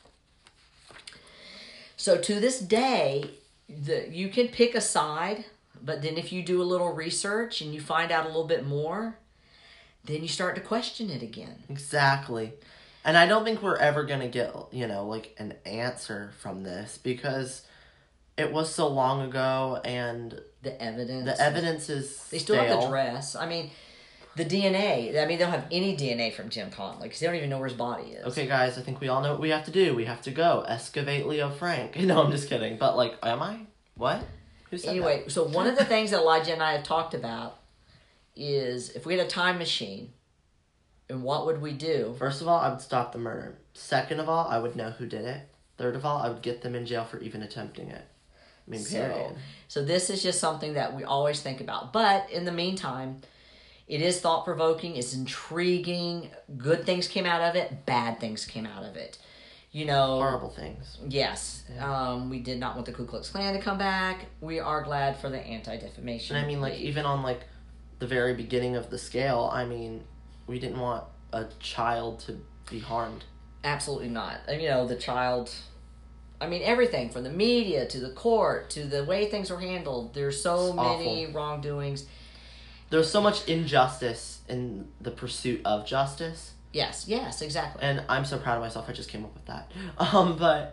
So to this day, the, you can pick a side, but then if you do a little research and you find out a little bit more, then you start to question it again. Exactly. And I don't think we're ever going to get, you know, like an answer from this because it was so long ago and The evidence. the evidence is They still stale. have the dress. I mean, the D N A. I mean, they don't have any D N A from Jim Conley because they don't even know where his body is. Okay, guys, I think we all know what we have to do. We have to go excavate Leo Frank. No, I'm just kidding. But, like, am I? What? Who said Anyway, that? so one of the things that Elijah and I have talked about is if we had a time machine, and what would we do? First of all, I would stop the murder. Second of all, I would know who did it. Third of all, I would get them in jail for even attempting it. I mean, period. So, so this is just something that we always think about. But in the meantime, it is thought-provoking. It's intriguing. Good things came out of it. Bad things came out of it. You know, Horrible things. Yes. Um, we did not want the Ku Klux Klan to come back. We are glad for the Anti-Defamation And I mean, like, League. even on, like, the very beginning of the scale, I mean, we didn't want a child to be harmed. Absolutely not. And, you know, the child... I mean, everything from the media to the court to the way things were handled. There's so It's many awful. wrongdoings. There's so much injustice in the pursuit of justice. Yes, yes, exactly. And I'm so proud of myself. I just came up with that. Um, but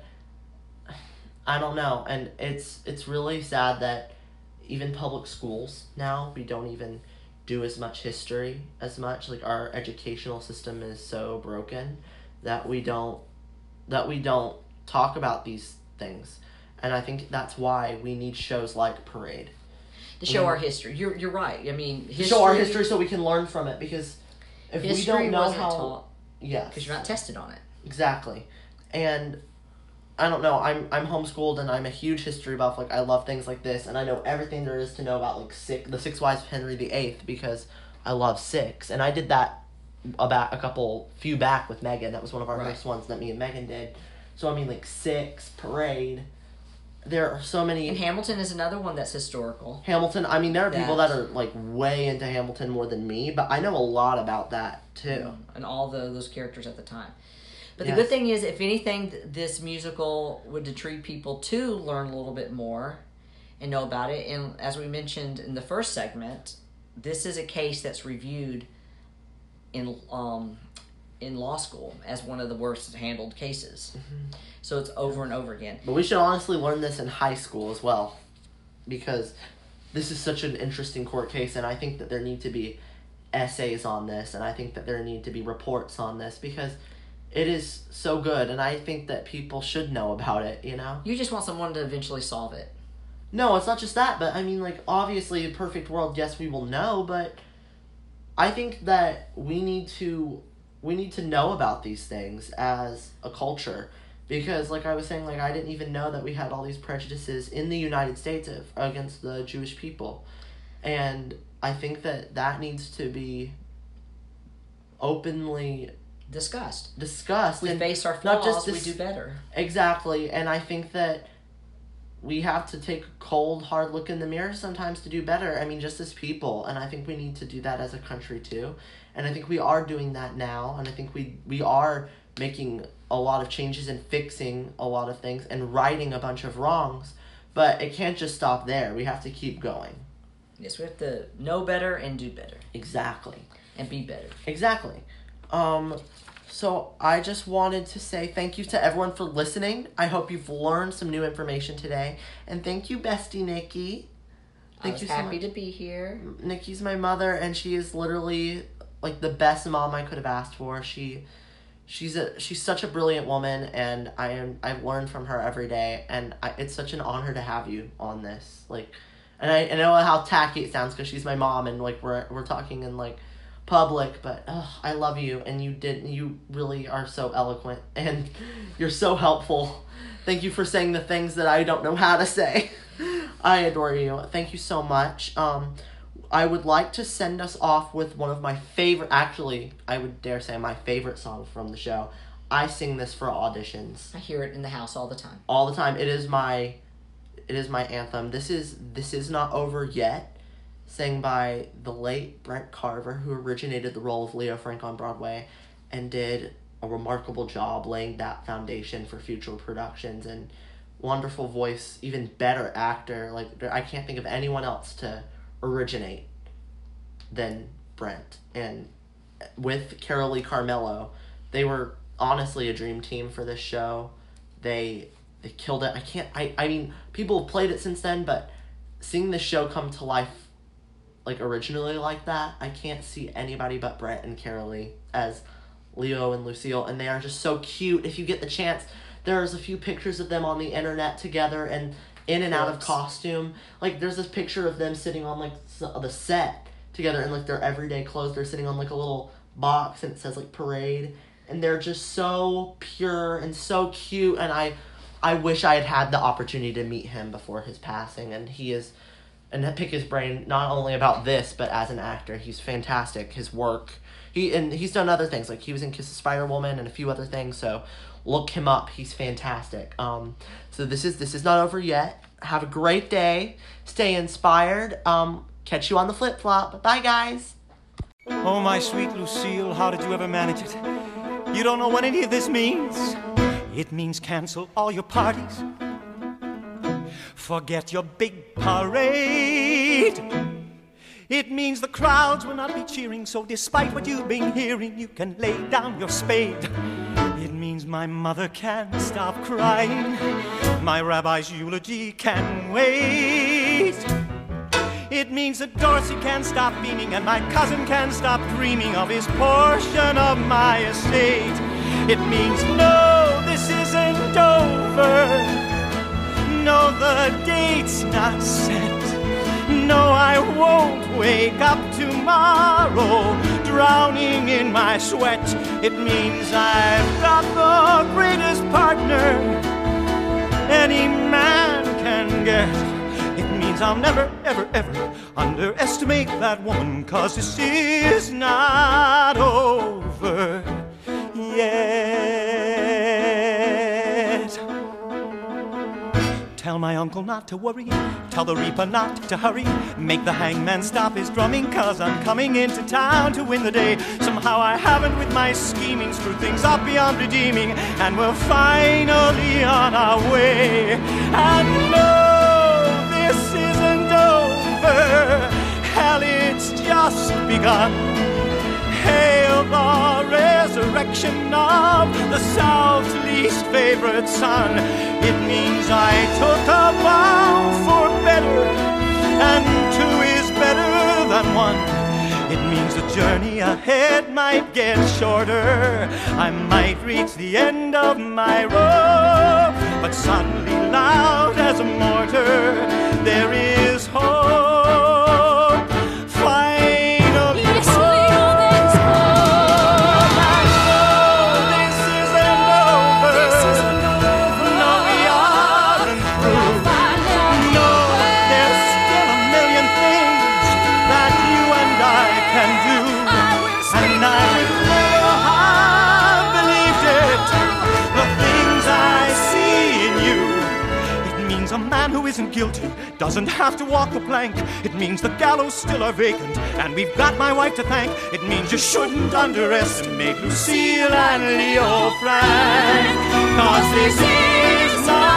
I don't know. And it's it's really sad that even public schools now, we don't even do as much history as much. Like, our educational system is so broken that we don't that we don't talk about these things. And I think that's why we need shows like Parade. To show Mm. our history. You're you're right. I mean, To history, show our history so we can learn from it, because if we history don't know wasn't how... taught Yes. because you're not tested on it. Exactly. And I don't know, I'm I'm homeschooled and I'm a huge history buff. Like, I love things like this, and I know everything there is to know about, like, six, the Six Wives of Henry the Eighth, because I love Six. And I did that about a couple, few back with Megan. That was one of our Right. first ones that me and Megan did. So, I mean, like, Six, Parade, there are so many... And Hamilton is another one that's historical. Hamilton, I mean, there are people That- that are, like, way into Hamilton more than me, but I know a lot about that, too. And all the those characters at the time. But the Yes. good thing is, if anything, th- this musical would intrigue people to learn a little bit more and know about it. And as we mentioned in the first segment, this is a case that's reviewed in um, in law school as one of the worst handled cases. Mm-hmm. So it's over and over again. But we should honestly learn this in high school as well, because this is such an interesting court case, and I think that there need to be essays on this, and I think that there need to be reports on this, because it is so good, and I think that people should know about it, you know? You just want someone to eventually solve it. No, it's not just that, but I mean, like, obviously, a perfect world, yes, we will know, but I think that we need to, we need to know about these things as a culture. Because, like I was saying, like, I didn't even know that we had all these prejudices in the United States of, against the Jewish people. And I think that that needs to be openly Discussed. discussed. We and face our not flaws, just we dis- do better. Exactly. And I think that we have to take a cold, hard look in the mirror sometimes to do better. I mean, just as people. And I think we need to do that as a country, too. And I think we are doing that now. And I think we we are making a lot of changes and fixing a lot of things and righting a bunch of wrongs. But it can't just stop there. We have to keep going. Yes, we have to know better and do better Exactly. and be better. Exactly. Um, So I just wanted to say thank you to everyone for listening. I hope you've learned some new information today. And thank you, Bestie Nikki. Thank I was you so happy much. to be here. Nikki's my mother, and she is literally like the best mom I could have asked for. She, she's a she's such a brilliant woman, and I am I've learned from her every day, and I, it's such an honor to have you on this. Like, and I, I know how tacky it sounds because she's my mom, and like we're we're talking in like public, but ugh, I love you, and you did you really are so eloquent, and you're so helpful. Thank you for saying the things that I don't know how to say. I adore you. Thank you so much. Um, I would like to send us off with one of my favorite, actually, I would dare say my favorite song from the show. I sing this for auditions. I hear it in the house all the time. All the time. It is my, it is my anthem. This is, This Is Not Over Yet, sang by the late Brent Carver, who originated the role of Leo Frank on Broadway and did a remarkable job laying that foundation for future productions, and wonderful voice, even better actor. Like, I can't think of anyone else to originate than Brent. And with Carol Lee Carmello, they were honestly a dream team for this show. They they killed it. I can't, I, I mean, people have played it since then, but seeing this show come to life, like, originally like that, I can't see anybody but Brent and Carol Lee as Leo and Lucille, and they are just so cute. If you get the chance, there's a few pictures of them on the internet together and in and out of costume. Like, there's this picture of them sitting on, like, the set together in, like, their everyday clothes. They're sitting on, like, a little box, and it says, like, parade. And they're just so pure and so cute, and I I wish I had had the opportunity to meet him before his passing, and he is, and pick his brain not only about this, but as an actor. He's fantastic. His work, he and he's done other things, like he was in Kiss the Spider-Woman and a few other things, so look him up. He's fantastic. Um, so this is this is not over yet. Have a great day. Stay inspired. Um, catch you on the flip-flop. Bye, guys. Oh, my sweet Lucille, how did you ever manage it? You don't know what any of this means? It means cancel all your parties. Forget your big parade. It means the crowds will not be cheering, so despite what you've been hearing, you can lay down your spade. It means my mother can't stop crying. My rabbi's eulogy can wait. It means that Dorsey can't stop beaming, and my cousin can't stop dreaming of his portion of my estate. It means no, this isn't over. No, the date's not set. No, I won't wake up tomorrow drowning in my sweat. It means I've got the greatest partner any man can get. It means I'll never, ever, ever underestimate that woman, 'cause this is not over yet. Tell my uncle not to worry, tell the reaper not to hurry, make the hangman stop his drumming, 'cause I'm coming into town to win the day. Somehow I haven't with my scheming screwed things up beyond redeeming, and we're finally on our way. And no, this isn't over, hell, it's just begun. Hail the resurrection of the South's least favorite son. It means I took a vow for better, and two is better than one. It means the journey ahead might get shorter. I might reach the end of my rope, but suddenly loud as a mortar, there is hope. Finally, Yes, hope. Leo, there's hope. And no, this isn't over. This isn't over. No, we aren't through. No, there's still a million things that you and I can do. And I would never have believed it, the things I see in you. It means a man who isn't guilty doesn't have to walk the plank. It means the gallows still are vacant, and we've got my wife to thank. It means you shouldn't underestimate Lucille and Leo Frank, 'cause this is not